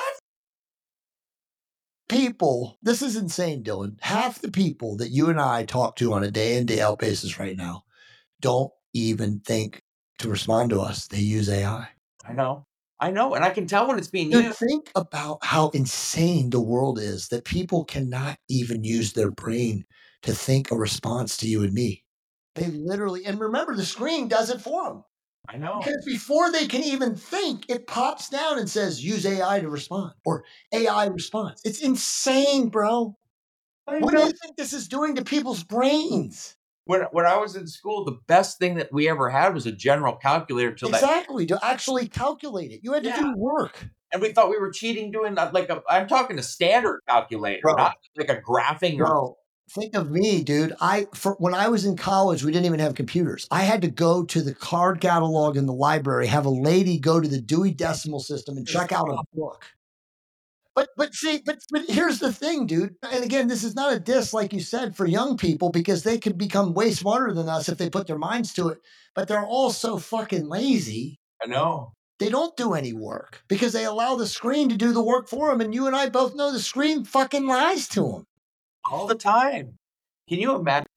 People, this is insane, Dylan. Half the people that you and I talk to on a day in, day out basis right now don't even think to respond to us. They use AI. I know. And I can tell when it's being used. Dude, think about how insane the world is that people cannot even use their brain to think a response to you and me. They literally, and remember, the screen does it for them. I know. Because before they can even think, it pops down and says, use AI to respond or AI response. It's insane, bro. What do you think this is doing to people's brains? When I was in school, the best thing that we ever had was a general calculator. To actually calculate it. You had to do work. And we thought we were cheating doing I'm talking a standard calculator, not like a graphing. Bro, think of me, dude. When I was in college, we didn't even have computers. I had to go to the card catalog in the library, have a lady go to the Dewey Decimal System and check out a book. But here's the thing, dude. And again, this is not a diss, like you said, for young people, because they could become way smarter than us if they put their minds to it. But they're all so fucking lazy. I know. They don't do any work because they allow the screen to do the work for them. And you and I both know the screen fucking lies to them. All the time. Can you imagine?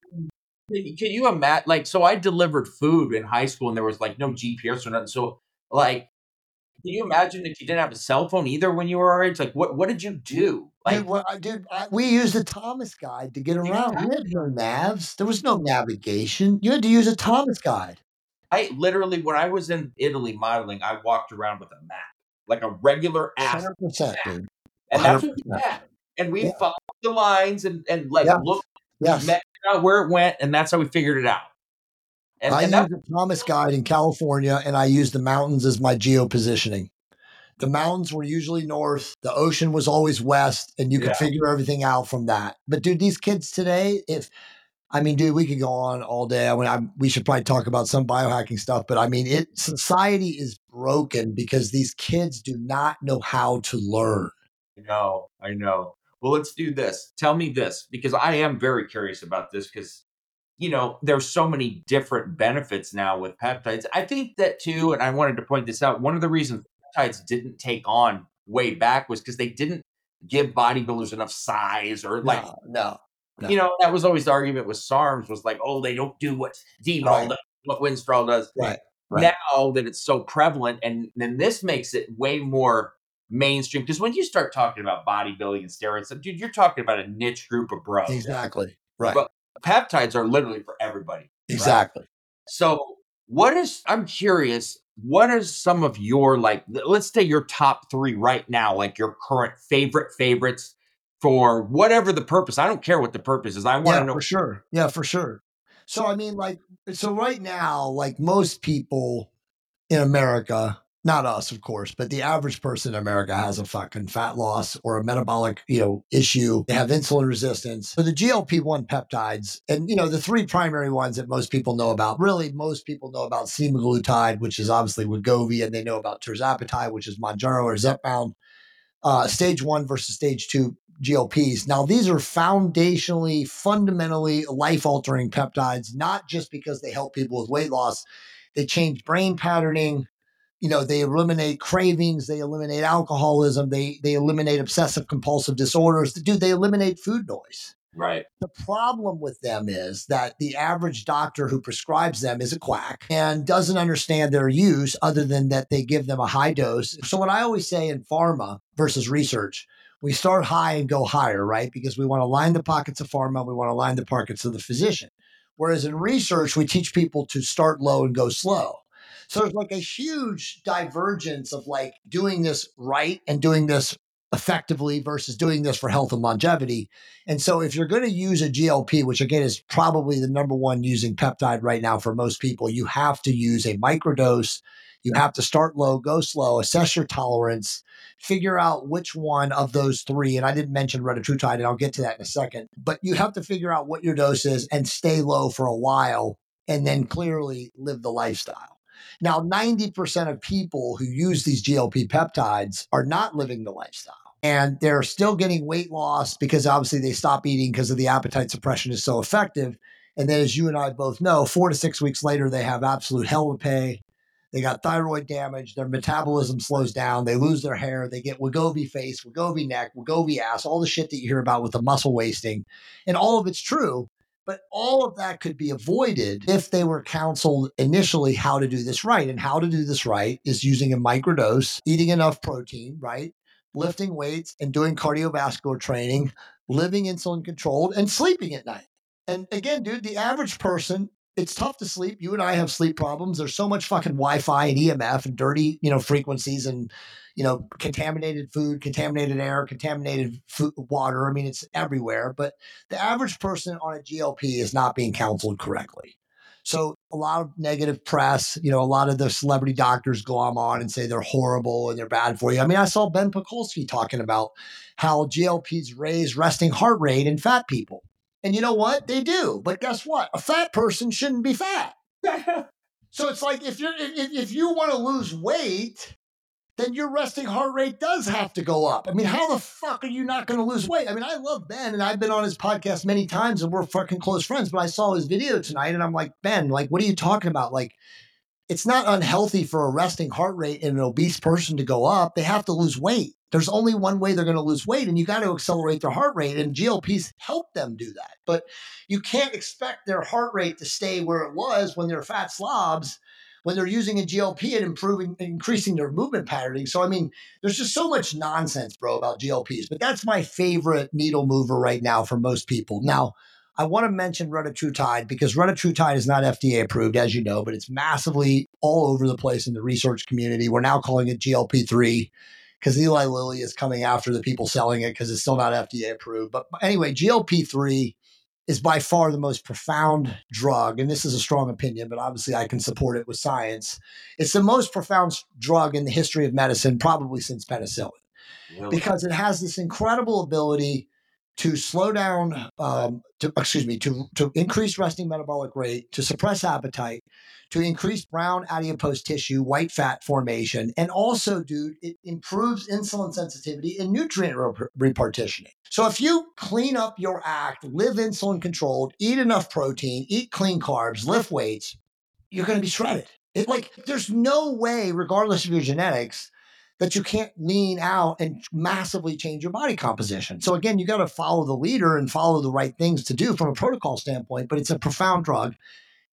Like, so I delivered food in high school and there was like no GPS or nothing. So like, can you imagine if you didn't have a cell phone either when you were our age? Like, what did you do? Like, we used a Thomas guide to get around. We had no navs. There was no navigation. You had to use a Thomas guide. I literally, when I was in Italy modeling, I walked around with a map, like a regular ass 100%, dude. And that's what we had. And we followed the lines and looked, met out where it went, and that's how we figured it out. I used a Thomas guide in California, and I used the mountains as my geo-positioning. The mountains were usually north. The ocean was always west, and you could figure everything out from that. But, dude, these kids today, dude, we could go on all day. We should probably talk about some biohacking stuff, but society is broken because these kids do not know how to learn. I know. Well, let's do this. Tell me this, because I am very curious about this because, there's so many different benefits now with peptides. I think that too, and I wanted to point this out, one of the reasons peptides didn't take on way back was because they didn't give bodybuilders enough size or No. That was always the argument with SARMs was like, oh, they don't do what D-Ball does, what Winstrol does. Right. Right. now that it's so prevalent, and then this makes it way more mainstream. Because when you start talking about bodybuilding and steroids, dude, you're talking about a niche group of bros. Exactly. Right. But peptides are literally for everybody. Right? Exactly. So I'm curious, what are some of your, like, let's say your top 3 right now, like your current favorites for whatever the purpose. I don't care what the purpose is. I want to know. For sure. Yeah, for sure. So, I mean, like, so right now, like most people in America, not us, of course, but the average person in America has a fucking fat loss or a metabolic, issue. They have insulin resistance. So the GLP-1 peptides, and, the 3 primary ones that most people know about, really most people know about semaglutide, which is obviously Wegovy, and they know about tirzepatide, which is Mounjaro or Zepbound, stage 1 versus stage 2 GLPs. Now, these are foundationally, fundamentally life-altering peptides, not just because they help people with weight loss. They change brain patterning. They eliminate cravings. They eliminate alcoholism. They eliminate obsessive compulsive disorders. Dude, they eliminate food noise. Right. The problem with them is that the average doctor who prescribes them is a quack and doesn't understand their use other than that they give them a high dose. So what I always say in pharma versus research, we start high and go higher, right? Because we want to line the pockets of pharma. We want to line the pockets of the physician. Whereas in research, we teach people to start low and go slow. So there's like a huge divergence of like doing this right and doing this effectively versus doing this for health and longevity. And so if you're going to use a GLP, which again is probably the number one using peptide right now for most people, you have to use a microdose. You have to start low, go slow, assess your tolerance, figure out which one of those 3. And I didn't mention retatrutide, and I'll get to that in a second, but you have to figure out what your dose is and stay low for a while and then clearly live the lifestyle. Now, 90% of people who use these GLP peptides are not living the lifestyle. And they're still getting weight loss because obviously they stop eating because of the appetite suppression is so effective. And then as you and I both know, 4 to 6 weeks later, they have absolute hell to pay. They got thyroid damage. Their metabolism slows down. They lose their hair. They get Wegovy face, Wegovy neck, Wegovy ass, all the shit that you hear about with the muscle wasting. And all of it's true. But all of that could be avoided if they were counseled initially how to do this right. And how to do this right is using a microdose, eating enough protein, right? Lifting weights and doing cardiovascular training, living insulin controlled and sleeping at night. And again, dude, the average person, it's tough to sleep. You and I have sleep problems. There's so much fucking Wi-Fi and EMF and dirty, frequencies and, contaminated food, contaminated air, contaminated food, water. I mean, it's everywhere. But the average person on a GLP is not being counseled correctly. So a lot of negative press, a lot of the celebrity doctors glom on and say they're horrible and they're bad for you. I mean, I saw Ben Pakulski talking about how GLPs raise resting heart rate in fat people. And you know what? They do. But guess what? A fat person shouldn't be fat. So it's like if you want to lose weight, then your resting heart rate does have to go up. I mean, how the fuck are you not going to lose weight? I mean, I love Ben and I've been on his podcast many times and we're fucking close friends, but I saw his video tonight and I'm like, Ben, like, what are you talking about? Like, it's not unhealthy for a resting heart rate in an obese person to go up. They have to lose weight. There's only one way they're going to lose weight and you got to accelerate their heart rate and GLPs help them do that. But you can't expect their heart rate to stay where it was when they're fat slobs, when they're using a GLP and increasing their movement patterning. So, I mean, there's just so much nonsense, bro, about GLPs. But that's my favorite needle mover right now for most people. Now, I want to mention retatrutide because retatrutide is not FDA approved, as you know, but it's massively all over the place in the research community. We're now calling it GLP-3 because Eli Lilly is coming after the people selling it because it's still not FDA approved. But anyway, GLP-3 is by far the most profound drug. And this is a strong opinion, but obviously I can support it with science. It's the most profound drug in the history of medicine, probably since penicillin, because it has this incredible ability to slow down, to increase resting metabolic rate, to suppress appetite, to increase brown adipose tissue, white fat formation, and also, dude, it improves insulin sensitivity and nutrient repartitioning. So if you clean up your act, live insulin controlled, eat enough protein, eat clean carbs, lift weights, you're going to be shredded. There's no way, regardless of your genetics, that you can't lean out and massively change your body composition. So again, you got to follow the leader and follow the right things to do from a protocol standpoint, but it's a profound drug.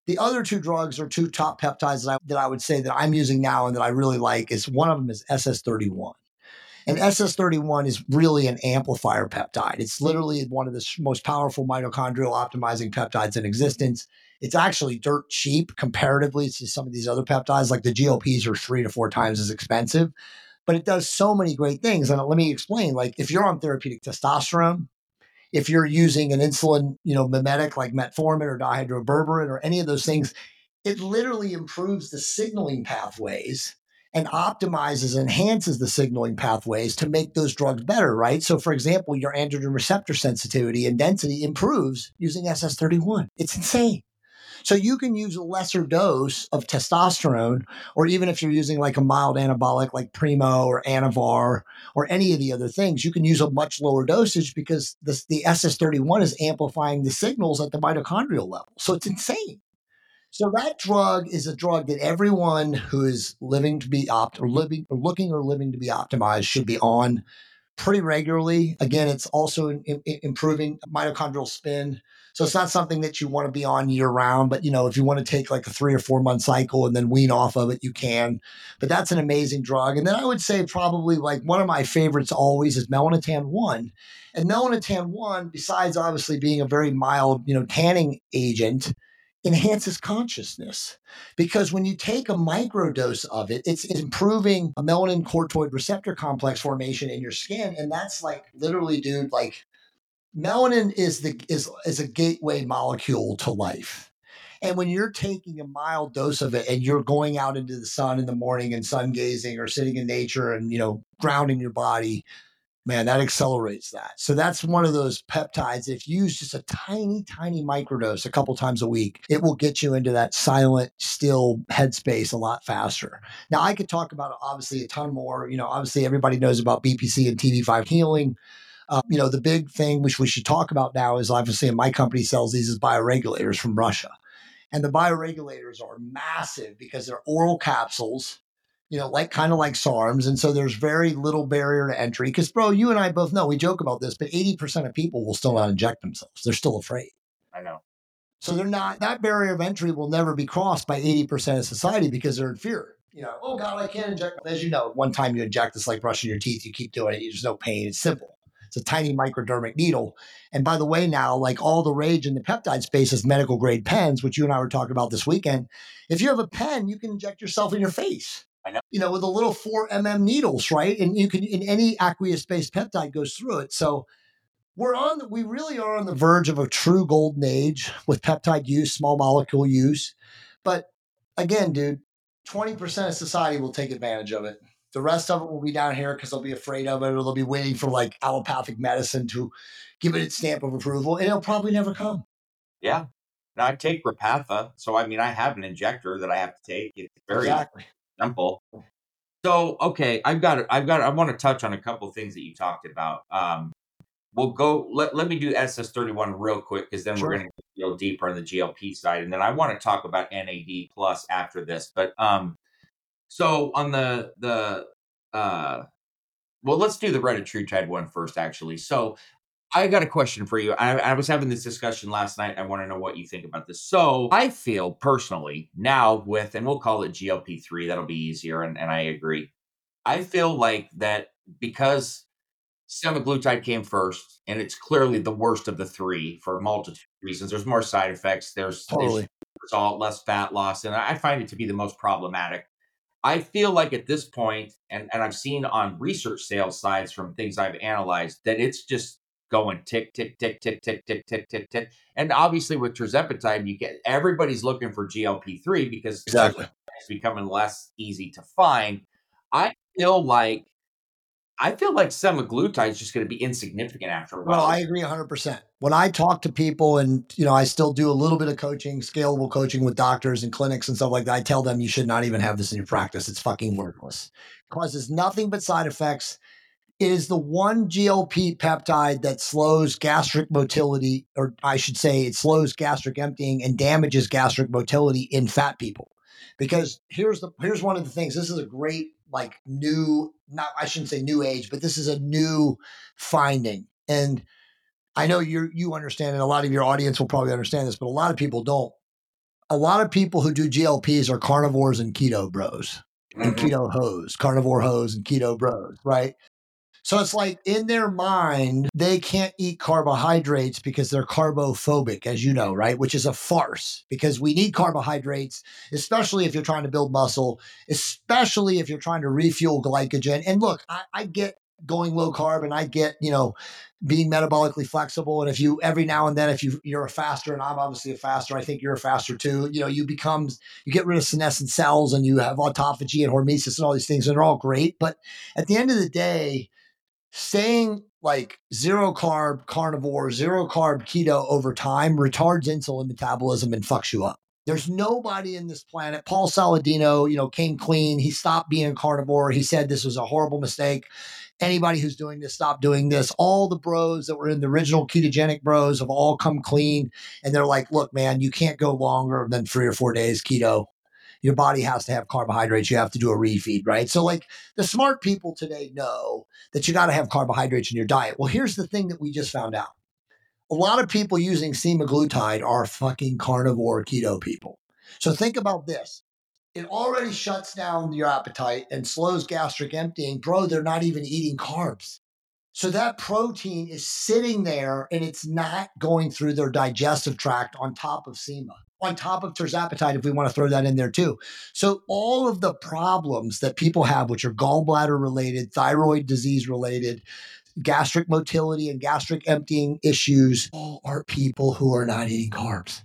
The other two drugs are two top peptides that I would say that I'm using now and that I really like. Is one of them is SS31. And SS31 is really an amplifier peptide. It's literally one of the most powerful mitochondrial optimizing peptides in existence. It's actually dirt cheap comparatively to some of these other peptides, like the GLPs are 3 to 4 times as expensive, but it does so many great things. And let me explain, like if you're on therapeutic testosterone, if you're using an insulin, mimetic like metformin or dihydroberberin or any of those things, it literally improves the signaling pathways and optimizes, enhances the signaling pathways to make those drugs better, right? So, for example, your androgen receptor sensitivity and density improves using SS31. It's insane. So you can use a lesser dose of testosterone, or even if you're using like a mild anabolic like Primo or Anavar or any of the other things, you can use a much lower dosage because the SS31 is amplifying the signals at the mitochondrial level. So it's insane. So that drug is a drug that everyone who is living to be looking or living to be optimized should be on pretty regularly. Again, it's also improving mitochondrial spin. So it's not something that you want to be on year round, but if you want to take like a 3 or 4 month cycle and then wean off of it, you can. But that's an amazing drug. And then I would say probably like one of my favorites always is Melanotan 1. And Melanotan 1, besides obviously being a very mild, tanning agent, enhances consciousness, because when you take a microdose of it, it's improving a melanin corticoid receptor complex formation in your skin. And that's like literally, dude, like melanin is a gateway molecule to life. And when you're taking a mild dose of it and you're going out into the sun in the morning and sun gazing or sitting in nature and, grounding your body, man, that accelerates that. So that's one of those peptides. If you use just a tiny, tiny microdose a couple times a week, it will get you into that silent, still headspace a lot faster. Now, I could talk about obviously a ton more. Obviously everybody knows about BPC and TV5 healing. The big thing which we should talk about now is obviously, and my company sells these as bioregulators from Russia. And the bioregulators are massive because they're oral capsules, kind of like SARMs. And so there's very little barrier to entry. Because, bro, you and I both know, we joke about this, but 80% of people will still not inject themselves. They're still afraid. I know. So that barrier of entry will never be crossed by 80% of society because they're in fear. Oh God, I can't inject. As you know, one time you inject, it's like brushing your teeth. You keep doing it. There's no pain. It's simple. It's a tiny microdermic needle. And by the way, now, like all the rage in the peptide space is medical grade pens, which you and I were talking about this weekend. If you have a pen, you can inject yourself in your face. I know. With a little 4 needles, right? And you can, in any aqueous-based peptide goes through it. So we really are on the verge of a true golden age with peptide use, small molecule use. But again, dude, 20% of society will take advantage of it. The rest of it will be down here because they'll be afraid of it, or they'll be waiting for like allopathic medicine to give it its stamp of approval, and it'll probably never come. Yeah. Now I take Repatha, so I have an injector that I have to take. It's very simple. So okay, I want to touch on a couple of things that you talked about. We'll go. Let me do SS31 real quick because then we're going to go deeper on the GLP side, and then I want to talk about NAD plus after this. But so on well, let's do the retatrutide one first, actually. So I got a question for you. I was having this discussion last night. I want to know what you think about this. So I feel personally now and we'll call it GLP-3, that'll be easier. And I agree. I feel like that because semaglutide came first, and it's clearly the worst of the three for a multitude of reasons. There's more side effects. There's result, less fat loss. And I find it to be the most problematic. I feel like at this point, and I've seen on research sales sides from things I've analyzed, that it's just going tick, tick, tick, tick, tick, tick, tick, tick, tick. And obviously with tirzepatide, everybody's looking for GLP-3 because it's becoming less easy to find. I feel like semaglutide is just going to be insignificant after a while. Well, I agree 100%. When I talk to people and, I still do a little bit of coaching, scalable coaching with doctors and clinics and stuff like that, I tell them you should not even have this in your practice. It's fucking worthless. It causes nothing but side effects. It is the one GLP peptide that slows gastric motility, or I should say it slows gastric emptying and damages gastric motility in fat people. Because here's one of the things. This is a great, I shouldn't say new age, but this is a new finding. And I know you understand, and a lot of your audience will probably understand this, but a lot of people don't. a lot of people who do GLPs are carnivores and keto bros and keto hoes, carnivore hoes and keto bros, right? So it's like in their mind, they can't eat carbohydrates because they're carbophobic, as you know, right? Which is a farce because we need carbohydrates, especially if you're trying to build muscle, especially if you're trying to refuel glycogen. And look, I get going low carb and I get, being metabolically flexible. And if you, every now and then, if you're a faster, and I'm obviously a faster, I think you're a faster too, you get rid of senescent cells and you have autophagy and hormesis and all these things, and they're all great. But at the end of the day, staying like zero carb carnivore, zero carb keto over time retards insulin metabolism and fucks you up. There's nobody in this planet. Paul Saladino, came clean. He stopped being a carnivore. He said this was a horrible mistake. Anybody who's doing this, stop doing this. All the bros that were in the original ketogenic bros have all come clean. And they're like, look, man, you can't go longer than 3 or 4 days keto. Your body has to have carbohydrates. You have to do a refeed, right? So like the smart people today know that you got to have carbohydrates in your diet. Well, here's the thing that we just found out. A lot of people using semaglutide are fucking carnivore keto people. So think about this. It already shuts down your appetite and slows gastric emptying. Bro, they're not even eating carbs. So that protein is sitting there and it's not going through their digestive tract on top of SEMA, on top of tirzepatide, if we want to throw that in there too. So all of the problems that people have, which are gallbladder related, thyroid disease related, gastric motility and gastric emptying issues, all are people who are not eating carbs.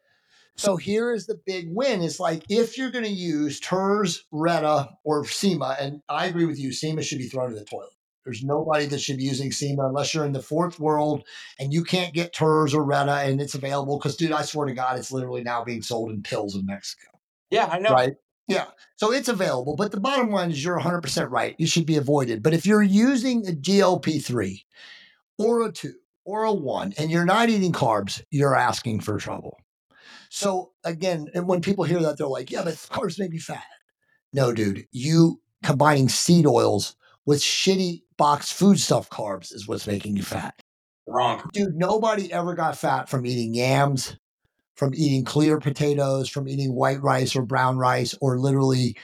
So here is the big win. It's like if you're going to use TERS, RETA, or SEMA, and I agree with you, SEMA should be thrown in the toilet. There's nobody that should be using SEMA unless you're in the fourth world and you can't get TERS or RETA and it's available. Because, dude, I swear to God, it's literally now being sold in pills in Mexico. Yeah, I know. Right? Yeah. So it's available. But the bottom line is you're 100% right. You should be avoided. But if you're using a GLP-3 or a 2 or a 1 and you're not eating carbs, you're asking for trouble. So again, and when people hear that, they're like, yeah, but carbs make me fat. No, dude, you combining seed oils with shitty boxed foodstuff carbs is what's making you fat. Wrong. Dude, nobody ever got fat from eating yams, from eating clear potatoes, from eating white rice or brown rice, or literally,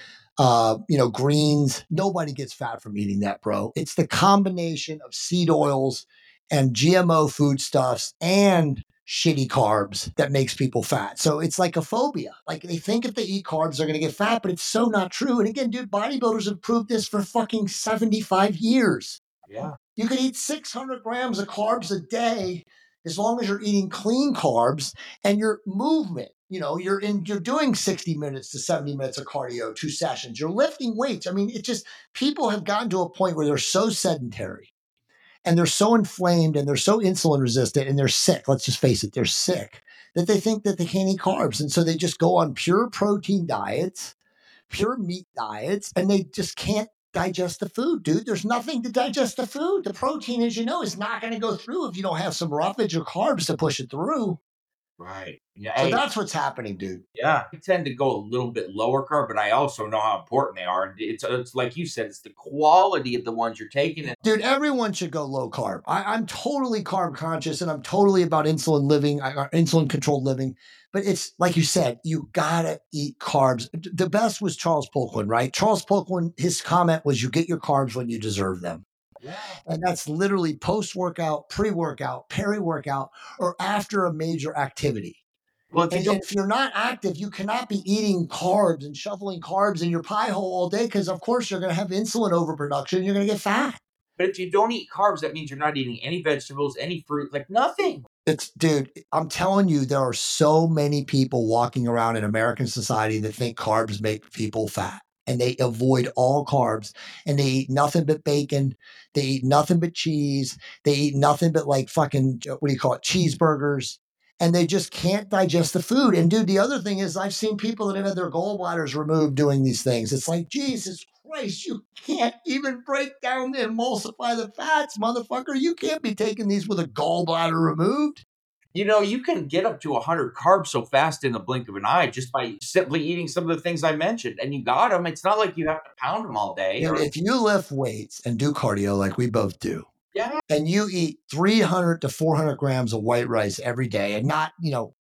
greens. Nobody gets fat from eating that, bro. It's the combination of seed oils and GMO foodstuffs and shitty carbs that makes people fat. So it's like a phobia. Like they think if they eat carbs, they're going to get fat, but it's so not true. And again, dude, bodybuilders have proved this for fucking 75 years. Yeah. You can eat 600 grams of carbs a day as long as you're eating clean carbs and your movement. You're doing 60 minutes to 70 minutes of cardio, 2 sessions. You're lifting weights. I mean, it's just people have gotten to a point where they're so sedentary and they're so inflamed and they're so insulin resistant and they're sick. Let's just face it, they're sick that they think that they can't eat carbs. And so they just go on pure protein diets, pure meat diets, and they just can't digest the food, dude. There's nothing to digest the food. The protein, as you know, is not going to go through if you don't have some roughage or carbs to push it through. Right. Yeah. So that's what's happening, dude. Yeah. I tend to go a little bit lower carb, but I also know how important they are. And it's like you said, it's the quality of the ones you're taking. Dude, everyone should go low carb. I'm totally carb conscious and I'm totally about insulin living, insulin controlled living. But it's like you said, you gotta eat carbs. The best was Charles Poliquin, right? Charles Poliquin, his comment was, you get your carbs when you deserve them. Yeah. And that's literally post-workout, pre-workout, peri-workout, or after a major activity. Well, if you're not active, you cannot be eating carbs and shoveling carbs in your pie hole all day because, of course, you're going to have insulin overproduction. You're going to get fat. But if you don't eat carbs, that means you're not eating any vegetables, any fruit, like nothing. Dude, I'm telling you, there are so many people walking around in American society that think carbs make people fat. And they avoid all carbs and they eat nothing but bacon. They eat nothing but cheese. They eat nothing but like fucking, cheeseburgers. And they just can't digest the food. And dude, the other thing is I've seen people that have had their gallbladders removed doing these things. It's like, Jesus Christ, you can't even break down and emulsify the fats, motherfucker. You can't be taking these with a gallbladder removed. You can get up to 100 carbs so fast in the blink of an eye just by simply eating some of the things I mentioned. And you got them. It's not like you have to pound them all day. If you lift weights and do cardio like we both do, yeah, and you eat 300 to 400 grams of white rice every day and not,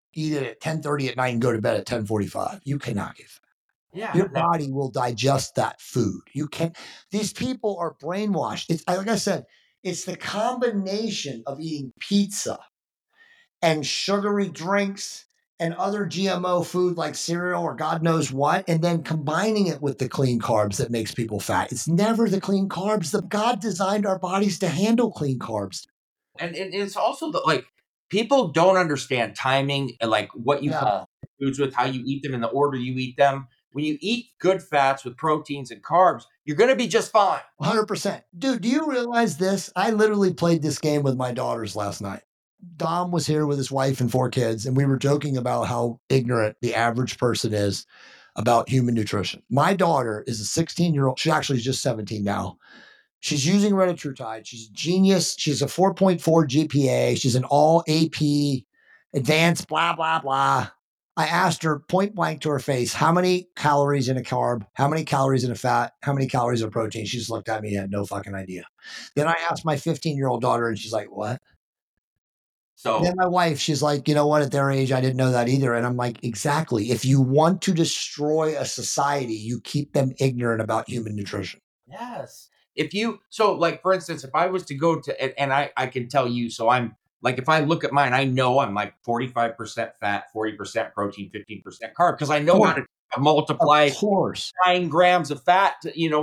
eat it at 10:30 at night and go to bed at 10:45. You cannot get fat. Yeah. Your body will digest that food. You can't. These people are brainwashed. It's like I said, it's the combination of eating pizza and sugary drinks and other GMO food like cereal or God knows what, and then combining it with the clean carbs that makes people fat. It's never the clean carbs. God designed our bodies to handle clean carbs. And it's also like people don't understand timing and like what you put foods with, how you eat them, in the order you eat them. When you eat good fats with proteins and carbs, you're going to be just fine. 100%. Dude, do you realize this? I literally played this game with my daughters last night. Dom was here with his wife and 4 kids, and we were joking about how ignorant the average person is about human nutrition. My daughter is a 16-year-old. She actually is just 17 now. She's using retatrutide. She's a genius. She's a 4.4 GPA. She's an all AP, advanced, blah, blah, blah. I asked her point blank to her face, how many calories in a carb, how many calories in a fat, how many calories in protein? She just looked at me and had no fucking idea. Then I asked my 15-year-old daughter, and she's like, what? So then my wife, she's like, you know what? At their age, I didn't know that either. And I'm like, exactly. If you want to destroy a society, you keep them ignorant about human nutrition. Yes. So like, for instance, if I was to go to, and I can tell you, so I'm like, if I look at mine, I know I'm like 45% fat, 40% protein, 15% carb, because I know how to multiply 9 grams of fat,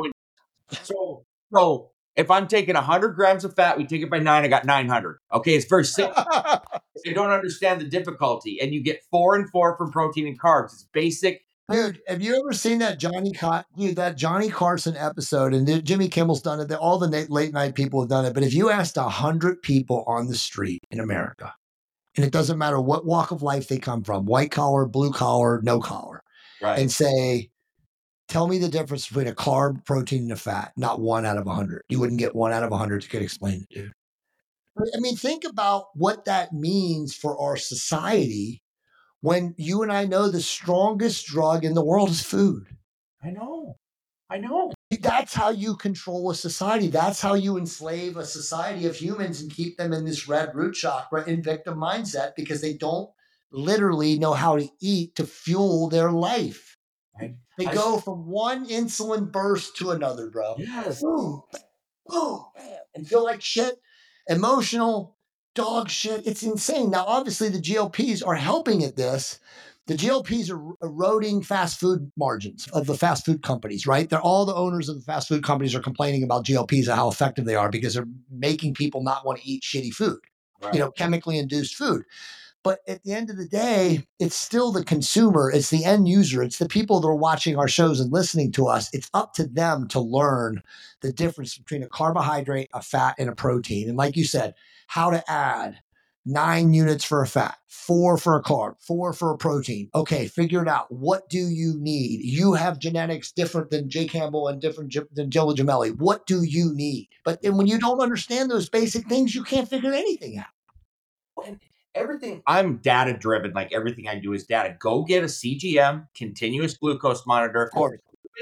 so if I'm taking 100 grams of fat, we take it by 9, I got 900. Okay, it's very simple. You don't understand the difficulty, and you get 4 and 4 from protein and carbs. It's basic. Dude, have you ever seen that Johnny Carson episode? And Jimmy Kimmel's done it. All the late night people have done it. But if you asked 100 people on the street in America, and it doesn't matter what walk of life they come from, white collar, blue collar, no collar, right, and say, tell me the difference between a carb, protein, and a fat. Not 1 out of 100. You wouldn't get 1 out of 100 to get explained, dude. I mean, think about what that means for our society when you and I know the strongest drug in the world is food. I know. That's how you control a society. That's how you enslave a society of humans and keep them in this red root chakra and victim mindset, because they don't literally know how to eat to fuel their life. They go from one insulin burst to another, bro. Yes. Boom, boom, and feel like shit, emotional, dog shit. It's insane. Now, obviously, the GLPs are helping at this. The GLPs are eroding fast food margins of the fast food companies, right? All the owners of the fast food companies are complaining about GLPs and how effective they are, because they're making people not want to eat shitty food, right, chemically induced food. But at the end of the day, it's still the consumer. It's the end user. It's the people that are watching our shows and listening to us. It's up to them to learn the difference between a carbohydrate, a fat, and a protein. And like you said, how to add 9 units for a fat, 4 for a carb, 4 for a protein. Okay, figure it out. What do you need? You have genetics different than Jay Campbell and different than Joe Gemelli. What do you need? But when you don't understand those basic things, you can't figure anything out. Everything, I'm data driven. Like everything I do is data. Go get a CGM, continuous glucose monitor. Of course.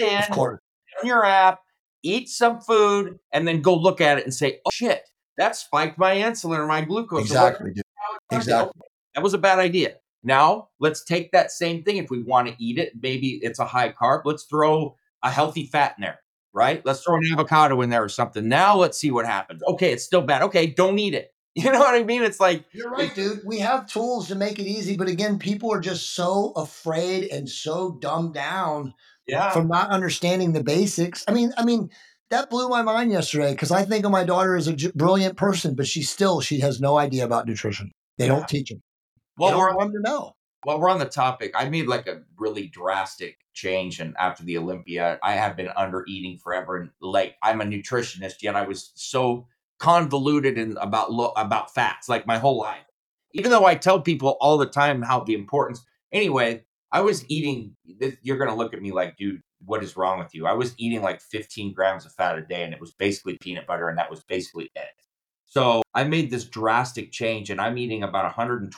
On your app, eat some food, and then go look at it and say, oh shit, that spiked my insulin or my glucose. Exactly. Exactly. That was a bad idea. Now let's take that same thing. If we want to eat it, maybe it's a high carb. Let's throw a healthy fat in there, right? Let's throw an avocado in there or something. Now let's see what happens. Okay, it's still bad. Okay, don't eat it. You know what I mean? It's like, you're right, dude. We have tools to make it easy, but again, people are just so afraid and so dumbed down from not understanding the basics. I mean, that blew my mind yesterday, because I think of my daughter as a brilliant person, but she has no idea about nutrition. They don't teach them. Well, we're on to know. Well, we're on the topic. I made like a really drastic change, and after the Olympia, I have been under eating forever. And like, I'm a nutritionist, yet I was so convoluted in about fats like my whole life, even though I tell people all the time how the importance. Anyway, I was eating this, you're gonna look at me like, dude, what is wrong with you? I was eating like 15 grams of fat a day, and it was basically peanut butter, and that was basically it. So I made this drastic change, and I'm eating about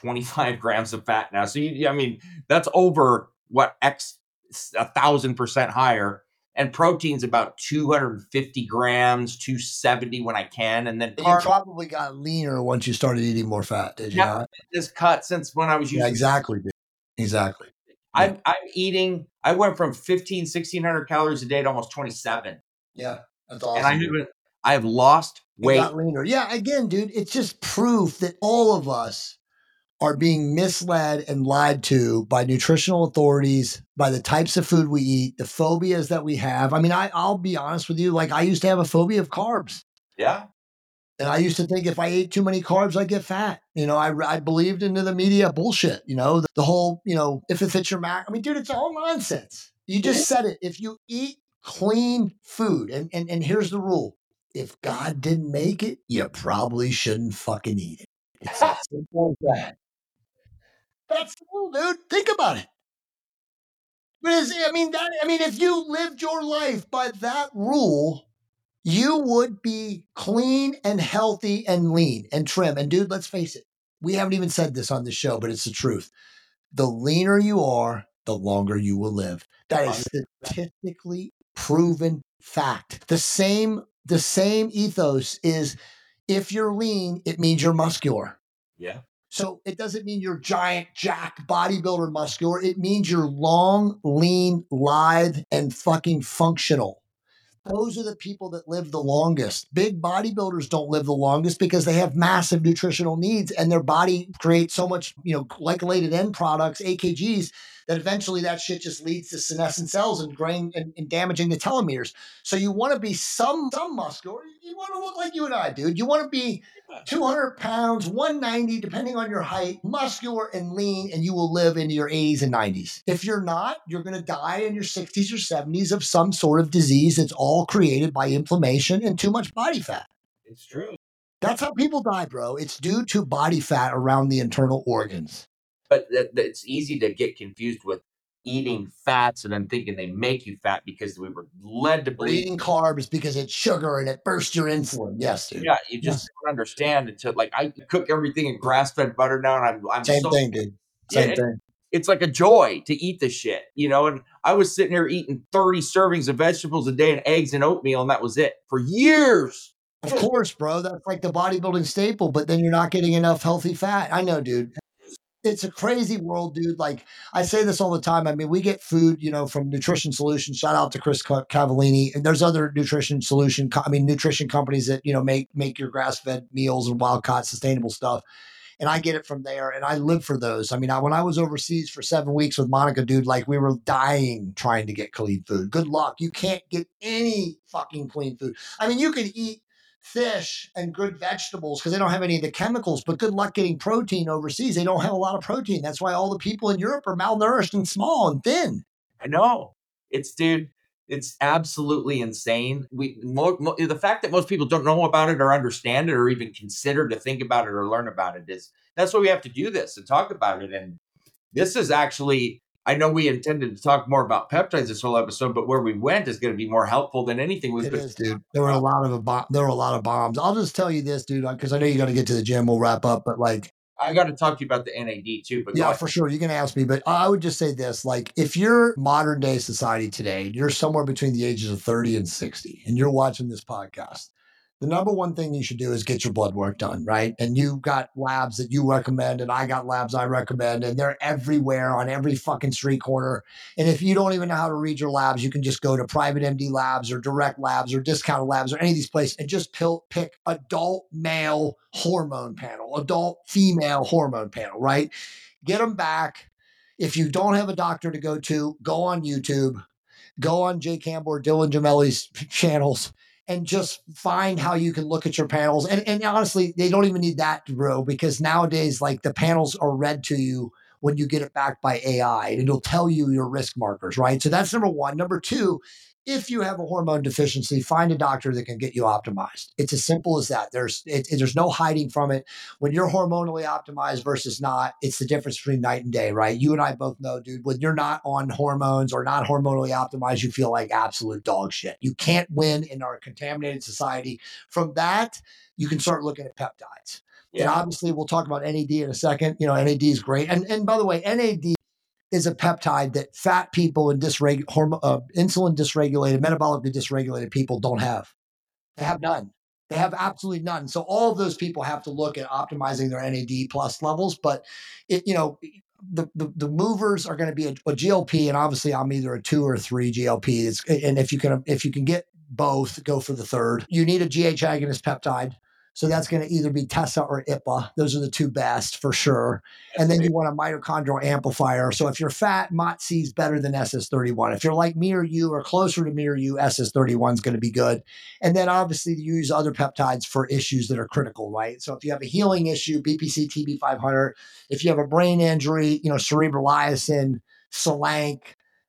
125 grams of fat now. So I mean, that's over 1,000% higher. And protein's about 250 grams, 270 when I can. And then you probably got leaner once you started eating more fat, did you not? This cut since when I was using. Yeah, exactly. Dude. Exactly. I'm eating, I went from 1,600 calories a day to almost 27. Yeah, that's awesome. And I've lost weight. You got leaner. Yeah, again, dude, it's just proof that all of us are being misled and lied to by nutritional authorities, by the types of food we eat, the phobias that we have. I mean, I'll be honest with you. Like, I used to have a phobia of carbs. Yeah. And I used to think if I ate too many carbs, I'd get fat. I believed into the media bullshit, the whole, if it fits your mac. I mean, dude, it's all nonsense. You just said it. If you eat clean food, and here's the rule. If God didn't make it, you probably shouldn't fucking eat it. It's as simple as that. That's cool, dude. Think about it. Because, if you lived your life by that rule, you would be clean and healthy and lean and trim. And dude, let's face it. We haven't even said this on the show, but it's the truth. The leaner you are, the longer you will live. That is statistically proven fact. The same ethos is if you're lean, it means you're muscular. Yeah. So it doesn't mean you're giant, jack, bodybuilder muscular. It means you're long, lean, lithe, and fucking functional. Those are the people that live the longest. Big bodybuilders don't live the longest because they have massive nutritional needs and their body creates so much, glycolated end products, AKGs, that eventually that shit just leads to senescent cells and damaging the telomeres. So you want to be some muscular. You want to look like you and I, dude. You want to be 200 pounds, 190, depending on your height, muscular and lean, and you will live into your 80s and 90s. If you're not, you're going to die in your 60s or 70s of some sort of disease that's all created by inflammation and too much body fat. It's true. That's how people die, bro. It's due to body fat around the internal organs. But it's easy to get confused with eating fats and then thinking they make you fat because we were led to believe eating carbs because it's sugar and it bursts your insulin. Yes, dude. Yeah, you just don't understand until I cook everything in grass-fed butter now, and I'm same thing, dude. Same thing. It's like a joy to eat this shit, and I was sitting here eating 30 servings of vegetables a day and eggs and oatmeal, and that was it for years. Of course, bro. That's like the bodybuilding staple, but then you're not getting enough healthy fat. I know, dude. It's a crazy world, dude. Like I say this all the time. I mean, we get food, from Nutrition Solutions. Shout out to Chris Cavallini. And there's other nutrition companies that, make your grass-fed meals and wild-caught sustainable stuff. And I get it from there. And I live for those. I mean, when I was overseas for 7 weeks with Monica, dude, like we were dying trying to get clean food. Good luck. You can't get any fucking clean food. I mean, you can eat fish and good vegetables because they don't have any of the chemicals, but good luck getting protein overseas. They don't have a lot of protein. That's why all the people in Europe are malnourished and small and thin. I know. It's absolutely insane. The fact that most people don't know about it or understand it or even consider to think about it or learn about it that's why we have to do this and talk about it. And this is actually, I know we intended to talk more about peptides this whole episode, but where we went is going to be more helpful than anything. It is, dude. There were a lot of bombs. I'll just tell you this, dude, because I know you got to get to the gym. We'll wrap up, but I got to talk to you about the NAD too. But yeah, for sure. You can ask me, but I would just say this: if you're modern day society today, you're somewhere between the ages of 30 and 60, and you're watching this podcast. The number one thing you should do is get your blood work done, right? And you've got labs that you recommend, and I got labs I recommend, and they're everywhere on every fucking street corner. And if you don't even know how to read your labs, you can just go to Private MD Labs or Direct Labs or Discounted Labs or any of these places and just pick adult male hormone panel, adult female hormone panel, right? Get them back. If you don't have a doctor to go to, go on YouTube, go on Jay Campbell or Dylan Gemelli's channels, and just find how you can look at your panels. And honestly, they don't even need that, bro, because nowadays, the panels are read to you when you get it back by AI, and it'll tell you your risk markers, right? So that's number one. Number two, if you have a hormone deficiency, find a doctor that can get you optimized. It's as simple as that. There's no hiding from it. When you're hormonally optimized versus not, it's the difference between night and day, right? You and I both know, dude, when you're not on hormones or not hormonally optimized, you feel like absolute dog shit. You can't win in our contaminated society. From that, you can start looking at peptides. Yeah. And obviously, we'll talk about NAD in a second. NAD is great. And by the way, NAD, is a peptide that fat people and insulin dysregulated, metabolically dysregulated people don't have. They have none. They have absolutely none. So all of those people have to look at optimizing their NAD plus levels. But the movers are going to be a GLP, and obviously I'm either a 2 or 3 GLP. And if you can get both, go for the third. You need a GH agonist peptide. So that's going to either be Tessa or IPA. Those are the two best for sure. And then you want a mitochondrial amplifier. So if you're fat, MOTS is better than SS31. If you're like me or you or closer to me or you, SS31 is going to be good. And then obviously you use other peptides for issues that are critical, right? So if you have a healing issue, BPC TB500. If you have a brain injury, cerebral niacin, Solank,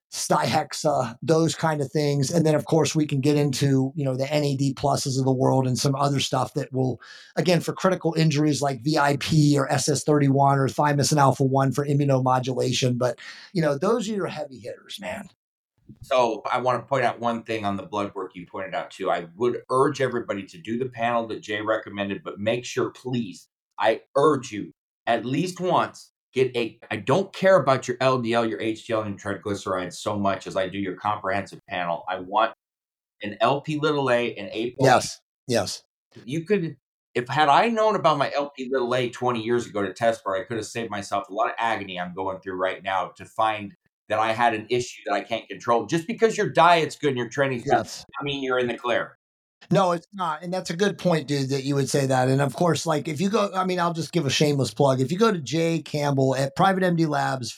Stihexa, those kind of things. And then, of course, we can get into, the NAD pluses of the world and some other stuff that will, again, for critical injuries like VIP or SS31 or thymosin alpha-1 for immunomodulation. But, those are your heavy hitters, man. So I want to point out one thing on the blood work you pointed out too. I would urge everybody to do the panel that Jay recommended, but make sure, please, I urge you at least once, I don't care about your LDL, your HDL, and your triglycerides so much as I do your comprehensive panel. I want an LP little a and ApoB. Yes. You could, had I known about my LP little a 20 years ago to test for, I could have saved myself a lot of agony I'm going through right now to find that I had an issue that I can't control. Just because your diet's good and your training's good, I mean, you're in the clear. No, it's not. And that's a good point, dude, that you would say that. And of course, like if you go, I'll just give a shameless plug. If you go to Jay Campbell at PrivateMD Labs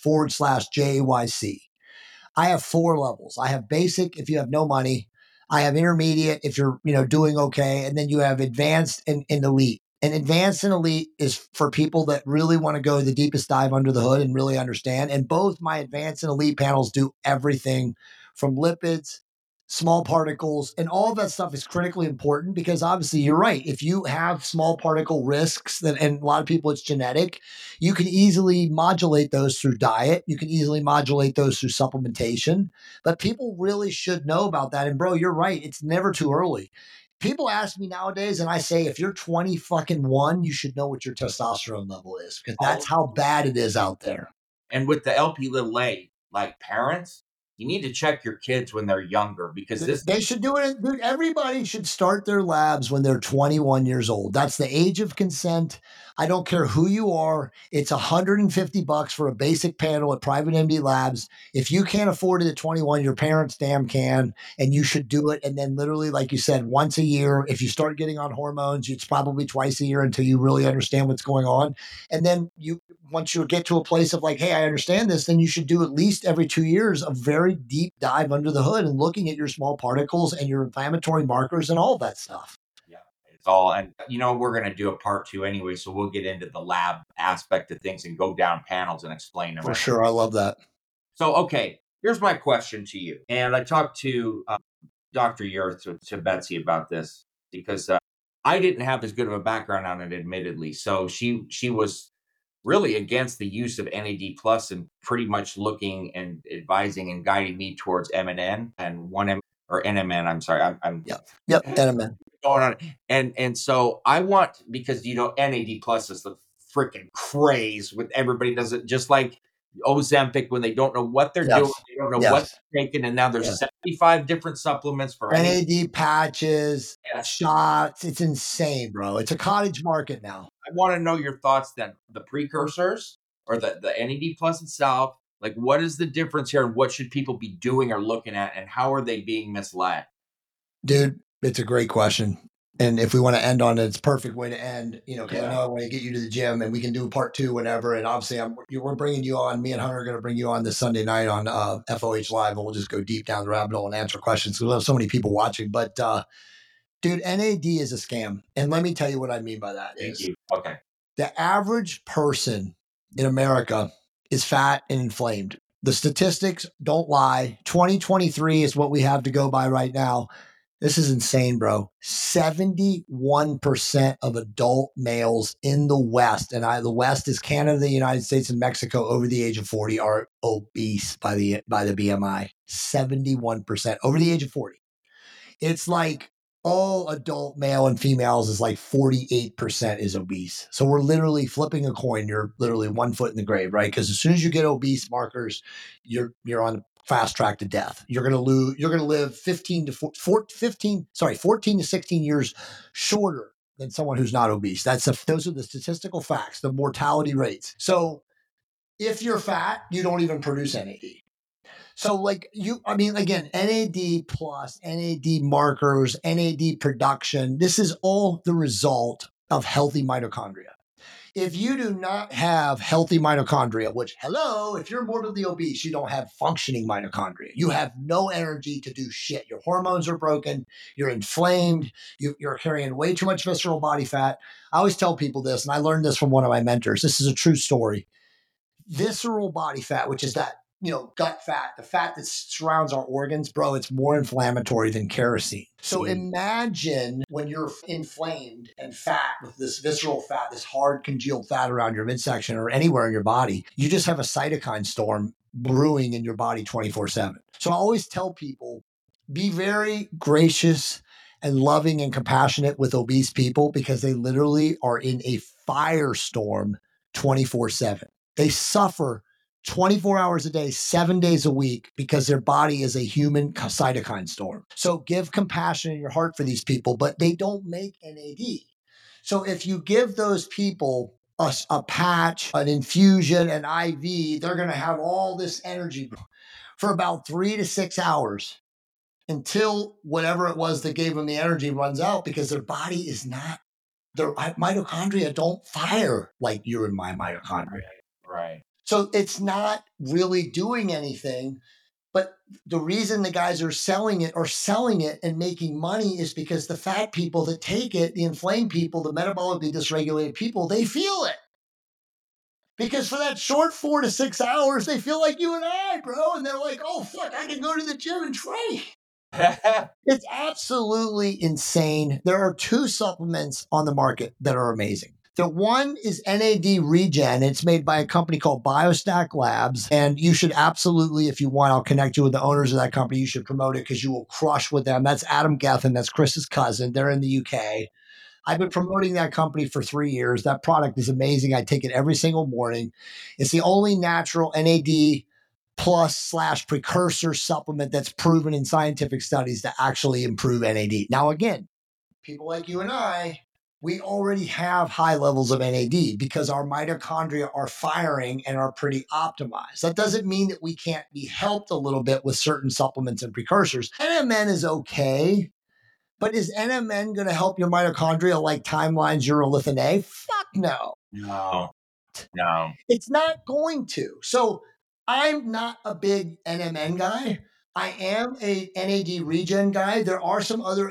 /JAYC, I have 4 levels. I have basic if you have no money. I have intermediate if you're, doing okay. And then you have advanced and elite. And advanced and elite is for people that really want to go the deepest dive under the hood and really understand. And both my advanced and elite panels do everything from lipids, small particles, and all of that stuff is critically important because obviously you're right. If you have small particle risks, and a lot of people it's genetic, you can easily modulate those through diet. You can easily modulate those through supplementation, but people really should know about that. And bro, you're right. It's never too early. People ask me nowadays, and I say, if you're 21, you should know what your testosterone level is because that's how bad it is out there. And with the LP little a, like parents, you need to check your kids when they're younger because they should do it. Dude, everybody should start their labs when they're 21 years old. That's the age of consent. I don't care who you are. It's $150 for a basic panel at PrivateMD Labs. If you can't afford it at 21, your parents damn can, and you should do it. And then literally, like you said, once a year. If you start getting on hormones, it's probably twice a year until you really understand what's going on. And then once you get to a place of like, hey, I understand this, then you should do at least every 2 years a very deep dive under the hood and looking at your small particles and your inflammatory markers and all that stuff. Yeah, it's all, and we're going to do a part 2 anyway, so we'll get into the lab aspect of things and go down panels and explain them. For sure. I love that. So, okay, here's my question to you. And I talked to Dr. Yurth, to Betsy about this because I didn't have as good of a background on it, admittedly. So she was really against the use of NAD plus and pretty much looking and advising and guiding me towards MNN and NMN. I'm sorry. Yep. NMN. Going on. And so I want, because, NAD plus is the freaking craze with everybody does it, just like Ozempic when they don't know what they're doing. They don't know what they're taking. And now there's 75 different supplements for NAD patches, shots. It's insane, bro. It's a cottage market now. I want to know your thoughts then. The precursors or the NAD plus itself, like what is the difference here and what should people be doing or looking at and how are they being misled? Dude, it's a great question. And if we want to end on it, it's a perfect way to end, because I know I want to get you to the gym and we can do part 2 whenever. And obviously we're bringing you on, me and Hunter are going to bring you on this Sunday night on FOH Live, and we'll just go deep down the rabbit hole and answer questions because we have so many people watching. But dude, NAD is a scam. And let me tell you what I mean by that. Thank you. Okay. The average person in America is fat and inflamed. The statistics don't lie. 2023 is what we have to go by right now. This is insane, bro. 71% of adult males in the West, and the West is Canada, the United States, and Mexico, over the age of 40 are obese by the BMI. 71% over the age of 40. It's like all adult male and females is like 48% is obese. So we're literally flipping a coin. You're literally 1 foot in the grave, right? Because as soon as you get obese markers, you're on fast track to death. You're going to lose. You're going to live 14 to 16 years shorter than someone who's not obese. Those are the statistical facts, the mortality rates. So if you're fat, you don't even produce NAD. So again, NAD plus, NAD markers, NAD production, this is all the result of healthy mitochondria. If you do not have healthy mitochondria, which, hello, if you're morbidly obese, you don't have functioning mitochondria. You have no energy to do shit. Your hormones are broken. You're inflamed. You're carrying way too much visceral body fat. I always tell people this, and I learned this from one of my mentors. This is a true story. Visceral body fat, which is that, gut fat, the fat that surrounds our organs, bro, it's more inflammatory than kerosene. So imagine when you're inflamed and fat with this visceral fat, this hard congealed fat around your midsection or anywhere in your body, you just have a cytokine storm brewing in your body 24/7. So I always tell people, be very gracious and loving and compassionate with obese people because they literally are in a firestorm 24/7. They suffer 24 hours a day, 7 days a week because their body is a human cytokine storm. So give compassion in your heart for these people, but they don't make NAD. So if you give those people a patch, an infusion, an IV, they're going to have all this energy for about 3 to 6 hours until whatever it was that gave them the energy runs out because their body is not, their mitochondria don't fire like your and my mitochondria. Right. So it's not really doing anything. But the reason the guys are selling it and making money is because the fat people that take it, the inflamed people, the metabolically dysregulated people, they feel it. Because for that short 4 to 6 hours, they feel like you and I, bro. And they're like, oh, fuck, I can go to the gym and train. It's absolutely insane. There are 2 supplements on the market that are amazing. The one is NAD Regen. It's made by a company called BioStack Labs. And you should absolutely, if you want, I'll connect you with the owners of that company. You should promote it because you will crush with them. That's Adam Gethin. That's Chris's cousin. They're in the UK. I've been promoting that company for 3 years. That product is amazing. I take it every single morning. It's the only natural NAD plus / precursor supplement that's proven in scientific studies to actually improve NAD. Now, again, people like you and I, we already have high levels of NAD because our mitochondria are firing and are pretty optimized. That doesn't mean that we can't be helped a little bit with certain supplements and precursors. NMN is okay, but is NMN going to help your mitochondria like Timeline's urolithin A? Fuck no. No. It's not going to. So I'm not a big NMN guy. I am a NAD Regen guy. There are some other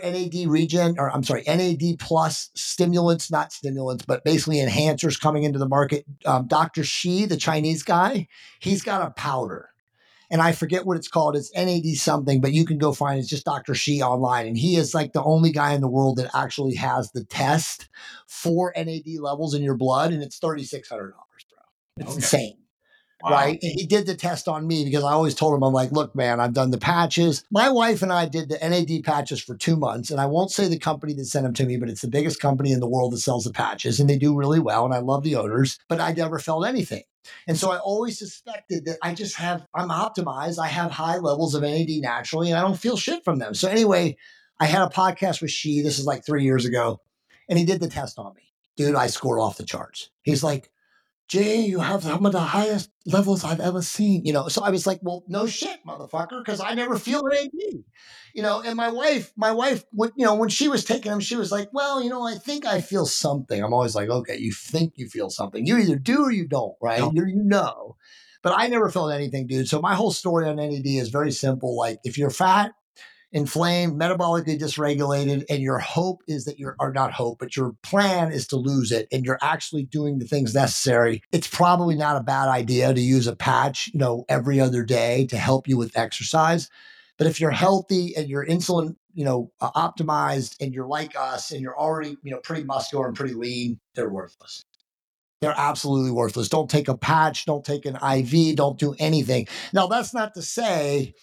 NAD plus stimulants, not stimulants, but basically enhancers coming into the market. Dr. Shi, the Chinese guy, he's got a powder. And I forget what it's called. It's NAD something, but you can go find it. It's just Dr. Shi online. And he is like the only guy in the world that actually has the test for NAD levels in your blood. And it's $3,600, bro. It's insane. Wow. Right. And he did the test on me because I always told him, I'm like, look, man, I've done the patches. My wife and I did the NAD patches for 2 months. And I won't say the company that sent them to me, but it's the biggest company in the world that sells the patches. And they do really well. And I love the owners, but I never felt anything. And so I always suspected that I'm optimized. I have high levels of NAD naturally, and I don't feel shit from them. So anyway, I had a podcast with Shi. This is like 3 years ago. And he did the test on me. Dude, I scored off the charts. He's like, Jay, you have some of the highest levels I've ever seen, So I was like, well, no shit, motherfucker, because I never feel NAD, and my wife, when she was taking them, she was like, well, I think I feel something. I'm always like, okay, you think you feel something. You either do or you don't, right? No. But I never felt anything, dude. So my whole story on NAD is very simple. Like, if you're fat, inflamed, metabolically dysregulated, and your hope is that but your plan is to lose it, and you're actually doing the things necessary, it's probably not a bad idea to use a patch, every other day to help you with exercise. But if you're healthy and you're insulin, optimized, and you're like us, and you're already, pretty muscular and pretty lean, they're worthless. They're absolutely worthless. Don't take a patch. Don't take an IV. Don't do anything. Now, that's not to say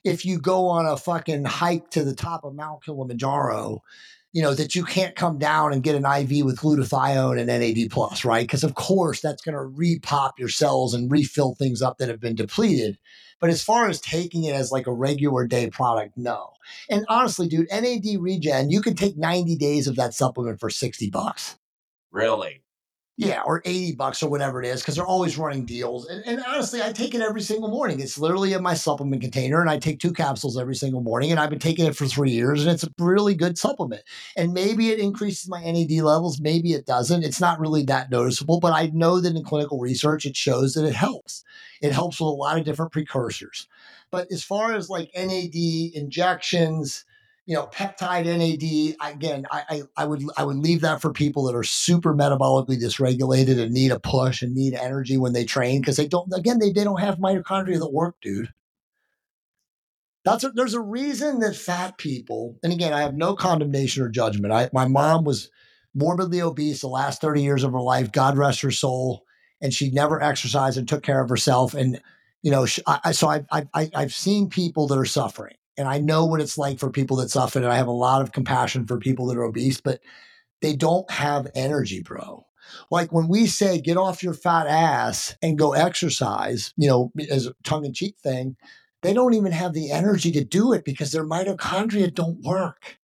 if you go on a fucking hike to the top of Mount Kilimanjaro, that you can't come down and get an IV with glutathione and NAD plus, right? Because of course that's going to repop your cells and refill things up that have been depleted. But as far as taking it as like a regular day product, no. And honestly, dude, NAD Regen, you can take 90 days of that supplement for $60. Really? Yeah, or $80 or whatever it is, because they're always running deals. And honestly, I take it every single morning. It's literally in my supplement container, and I take 2 capsules every single morning, and I've been taking it for 3 years, and it's a really good supplement. And maybe it increases my NAD levels, maybe it doesn't. It's not really that noticeable, but I know that in clinical research, it shows that it helps. It helps with a lot of different precursors. But as far as like NAD injections, peptide NAD. Again, I would leave that for people that are super metabolically dysregulated and need a push and need energy when they train, because they don't have mitochondria that work, dude. There's a reason that fat people, and again, I have no condemnation or judgment. My mom was morbidly obese the last 30 years of her life, God rest her soul, and she never exercised and took care of herself. And I've seen people that are suffering. And I know what it's like for people that suffer. And I have a lot of compassion for people that are obese, but they don't have energy, bro. Like when we say, get off your fat ass and go exercise, as a tongue in cheek thing, they don't even have the energy to do it because their mitochondria don't work.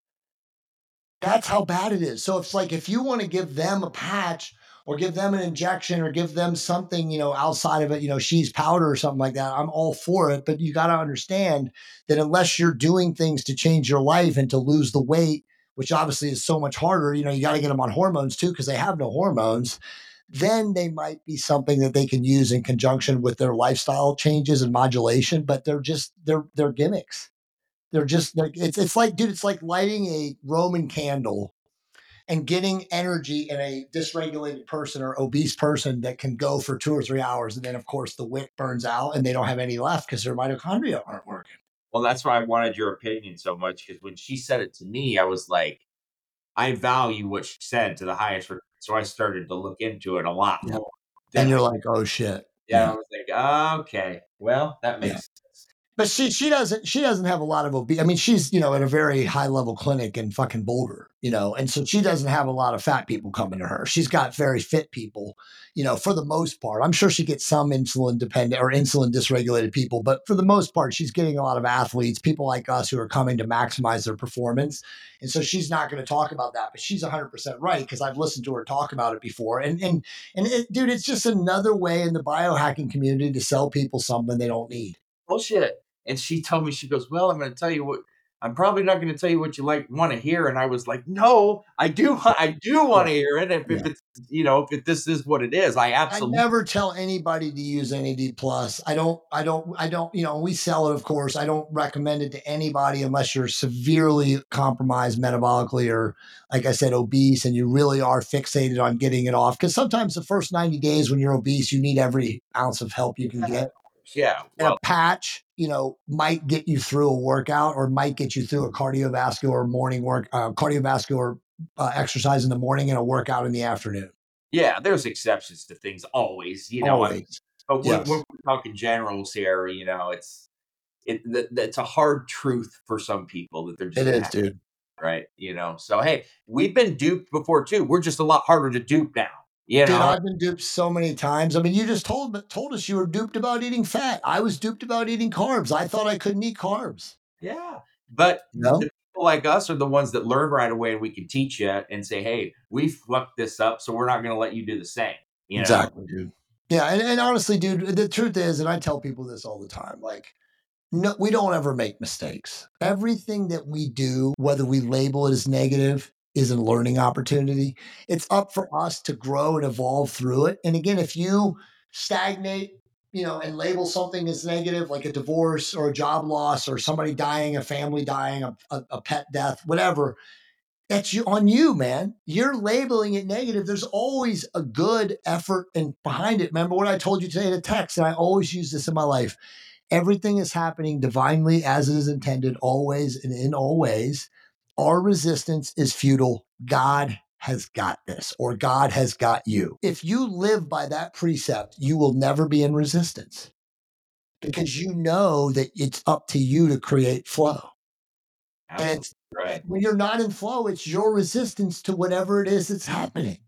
That's how bad it is. So it's like, if you want to give them a patch or give them an injection or give them something, outside of it, she's powder or something like that, I'm all for it. But you got to understand that unless you're doing things to change your life and to lose the weight, which obviously is so much harder, you got to get them on hormones too, because they have no hormones, then they might be something that they can use in conjunction with their lifestyle changes and modulation. But they're gimmicks. It's like, dude, it's like lighting a Roman candle and getting energy in a dysregulated person or obese person that can go for 2 or 3 hours. And then, of course, the wick burns out and they don't have any left because their mitochondria aren't working. Well, that's why I wanted your opinion so much, because when she said it to me, I was like, I value what she said to the highest regard. So I started to look into it a lot more. And you're like, oh, shit. Yeah, I was like, okay, well, that makes sense. But she doesn't have a lot of obese. I mean, she's, at a very high level clinic in fucking Boulder, and so she doesn't have a lot of fat people coming to her. She's got very fit people, for the most part. I'm sure she gets some insulin dependent or insulin dysregulated people, but for the most part, she's getting a lot of athletes, people like us who are coming to maximize their performance. And so she's not going to talk about that, but she's 100% right, because I've listened to her talk about it before. And dude, it's just another way in the biohacking community to sell people something they don't need. Bullshit. And she told me, she goes, well, I'm going to tell you what, I'm probably not going to tell you what you want to hear. And I was like, no, I do want to hear it. If it's, if this is what it is, I never tell anybody to use NAD plus. I don't, we sell it, of course. I don't recommend it to anybody unless you're severely compromised metabolically or, like I said, obese, and you really are fixated on getting it off. Because sometimes the first 90 days when you're obese, you need every ounce of help you can get. Yeah. And a patch, might get you through a workout or might get you through a cardiovascular exercise in the morning and a workout in the afternoon. Yeah, there's exceptions to things always, Always. But when we're talking generals here, it's a hard truth for some people that they're just. It is, dude. Right. So, hey, we've been duped before too. We're just a lot harder to dupe now. Dude, I've been duped so many times. I mean, you just told us you were duped about eating fat. I was duped about eating carbs. I thought I couldn't eat carbs. Yeah. But the people like us are the ones that learn right away, and we can teach you and say, hey, we fucked this up, so we're not going to let you do the same. Exactly, dude. Yeah. And honestly, dude, the truth is, and I tell people this all the time, like, no, we don't ever make mistakes. Everything that we do, whether we label it as negative, is a learning opportunity. It's up for us to grow and evolve through it. And again, if you stagnate, and label something as negative, like a divorce or a job loss or somebody dying, a family dying, a pet death, whatever, that's on you, man. You're labeling it negative. There's always a good effort and behind it. Remember what I told you today in a text, and I always use this in my life. Everything is happening divinely as it is intended, always and in all ways. Our resistance is futile. God has got this, or God has got you. If you live by that precept, you will never be in resistance. because you know that it's up to you to create flow. Absolutely. And Right. when you're not in flow, it's your resistance to whatever it is that's happening.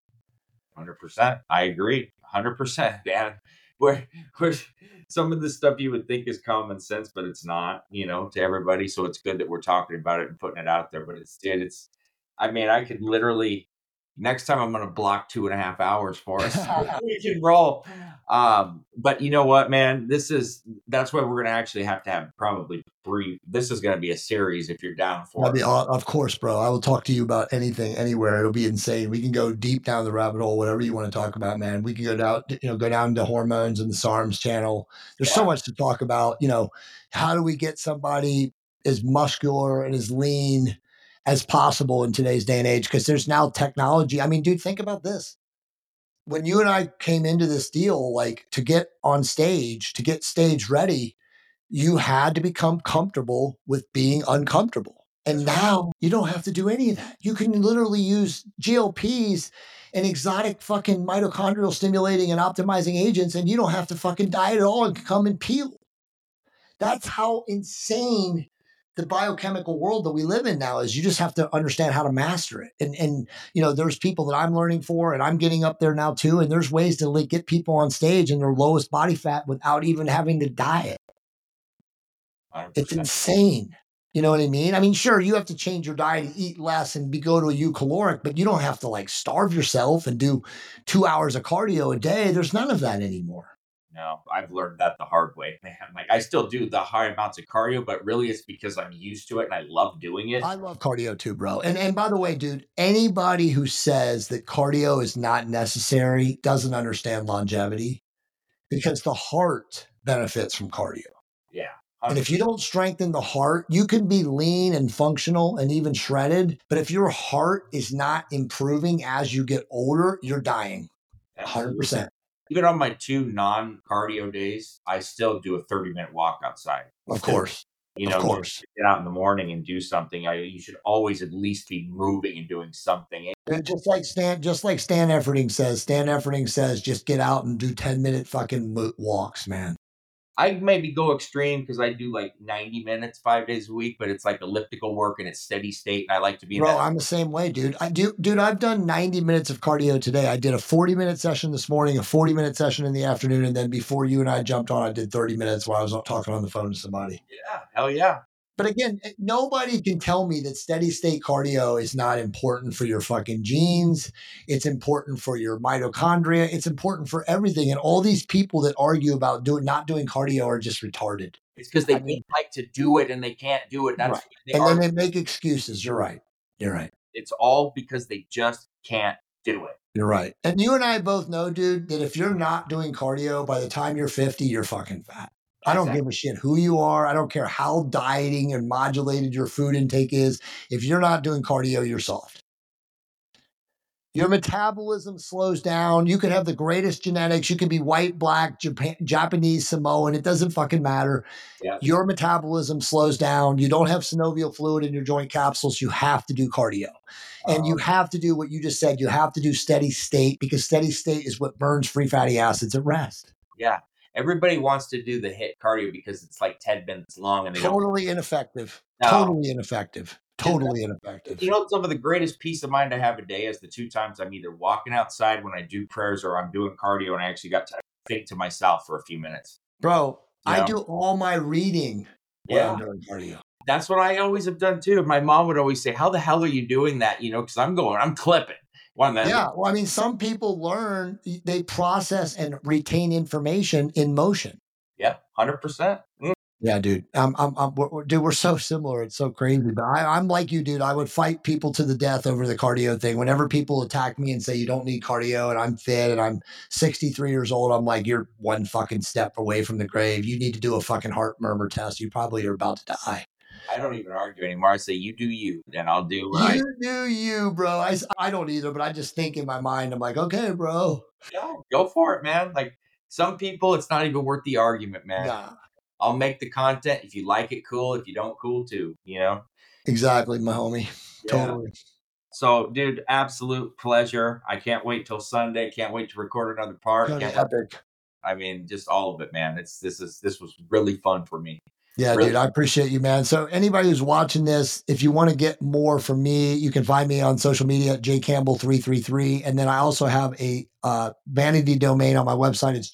100%. I agree. 100%, man. Where some of the stuff you would think is common sense, but it's not, to everybody. So it's good that we're talking about it and putting it out there. But I mean, I could literally, next time I'm going to block 2.5 hours for us. We can roll. But you know what, man? That's why we're going to actually have to have probably this is going to be a series if you're down for it. Of course, bro. I will talk to you about anything, anywhere. It'll be insane. We can go deep down the rabbit hole, whatever you want to talk about, man. We can go down to hormones and the SARMs channel. There's so much to talk about. How do we get somebody as muscular and as lean as possible in today's day and age? Because there's now technology. I mean, dude, think about this. When you and I came into this deal, like to get on stage, to get stage ready, you had to become comfortable with being uncomfortable. And now you don't have to do any of that. You can literally use GLPs and exotic fucking mitochondrial stimulating and optimizing agents, and you don't have to fucking diet at all and come and peel. That's how insane the biochemical world that we live in now is. You just have to understand how to master it. And there's people that I'm learning for, and I'm getting up there now too. And there's ways to get people on stage in their lowest body fat without even having to diet. 100%. It's insane. You know what I mean? I mean, sure, you have to change your diet and eat less and go to a eucaloric, but you don't have to starve yourself and do 2 hours of cardio a day. There's none of that anymore. No, I've learned that the hard way, man. I still do the high amounts of cardio, but really it's because I'm used to it and I love doing it. I love cardio too, bro. And by the way, dude, anybody who says that cardio is not necessary doesn't understand longevity, because the heart benefits from cardio. Yeah. 100%. And if you don't strengthen the heart, you can be lean and functional and even shredded. But if your heart is not improving as you get older, you're dying. 100%. Even on my 2 non-cardio days, I still do a 30-minute walk outside. Of course. Of course. Get out in the morning and do something. You should always at least be moving and doing something. And just like Stan Efferding says, just get out and do 10-minute fucking walks, man. I maybe go extreme because I do 90 minutes 5 days a week, but it's elliptical work and it's steady state. And I like to be Bro, I'm the same way, dude. I've done 90 minutes of cardio today. I did a 40-minute session this morning, a 40-minute session in the afternoon. And then before you and I jumped on, I did 30 minutes while I was talking on the phone to somebody. Yeah, hell yeah. But again, nobody can tell me that steady state cardio is not important for your fucking genes. It's important for your mitochondria. It's important for everything. And all these people that argue about not doing cardio are just retarded. It's because they like to do it and they can't do it. That's right. Then they make excuses. You're right. It's all because they just can't do it. You're right. And you and I both know, dude, that if you're not doing cardio, by the time you're 50, you're fucking fat. I don't give a shit who you are. I don't care how dieting and modulated your food intake is. If you're not doing cardio, you're soft. Your metabolism slows down. You could have the greatest genetics. You could be white, black, Japanese, Samoan. It doesn't fucking matter. Yeah. Your metabolism slows down. You don't have synovial fluid in your joint capsules. You have to do cardio. And you have to do what you just said. You have to do steady state, because steady state is what burns free fatty acids at rest. Yeah. Everybody wants to do the HIIT cardio because it's 10 minutes long and they totally ineffective. No. Totally ineffective. Totally ineffective. Some of the greatest peace of mind I have a day is the 2 times I'm either walking outside when I do prayers or I'm doing cardio and I actually got to think to myself for a few minutes. Bro, I do all my reading when I'm doing cardio. That's what I always have done too. My mom would always say, how the hell are you doing that? Because I'm clipping. Yeah, well, I mean, some people learn, they process and retain information in motion. Yeah, 100%. Yeah, dude. We're so similar. It's so crazy. But I'm like you, dude. I would fight people to the death over the cardio thing. Whenever people attack me and say you don't need cardio and I'm fit and I'm 63 years old, I'm like, you're one fucking step away from the grave. You need to do a fucking heart murmur test. You probably are about to die. I don't even argue anymore. I say, you do you, and I'll do what you do you, bro. I don't either, but I just think in my mind, I'm like, okay, bro. Yeah, go for it, man. Some people, it's not even worth the argument, man. Nah. I'll make the content. If you like it, cool. If you don't, cool too, Exactly, my homie. Yeah. Totally. So, dude, absolute pleasure. I can't wait till Sunday. Can't wait to record another part. I mean, just all of it, man. This was really fun for me. Yeah, Really dude, I appreciate you, man. So anybody who's watching this, if you want to get more from me, you can find me on social media at jcampbell333. And then I also have a vanity domain on my website. It's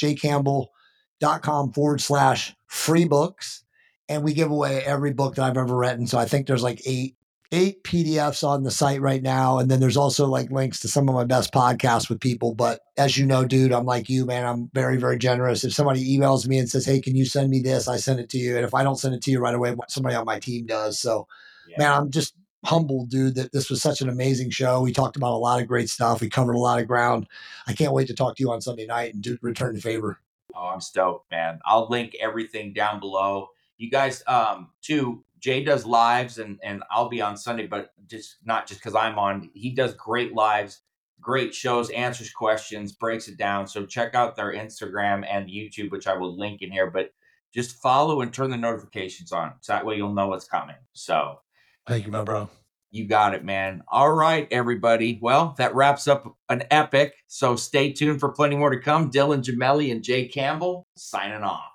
jcampbell.com/free books. And we give away every book that I've ever written. So I think there's like eight PDFs on the site right now. And then there's also like links to some of my best podcasts with people. But as you know, dude, I'm like you, man. I'm very, very generous. If somebody emails me and says, hey, can you send me this? I send it to you. And if I don't send it to you right away, somebody on my team does. So, man, I'm just humbled, dude, that this was such an amazing show. We talked about a lot of great stuff. We covered a lot of ground. I can't wait to talk to you on Sunday night and do return the favor. Oh, I'm stoked, man. I'll link everything down below. You guys, too, Jay does lives and I'll be on Sunday, but not just because I'm on. He does great lives, great shows, answers questions, breaks it down. So check out their Instagram and YouTube, which I will link in here. But just follow and turn the notifications on. So that way you'll know what's coming. So thank you, my bro. You got it, man. All right, everybody. Well, that wraps up an epic. So stay tuned for plenty more to come. Dylan Gemelli and Jay Campbell signing off.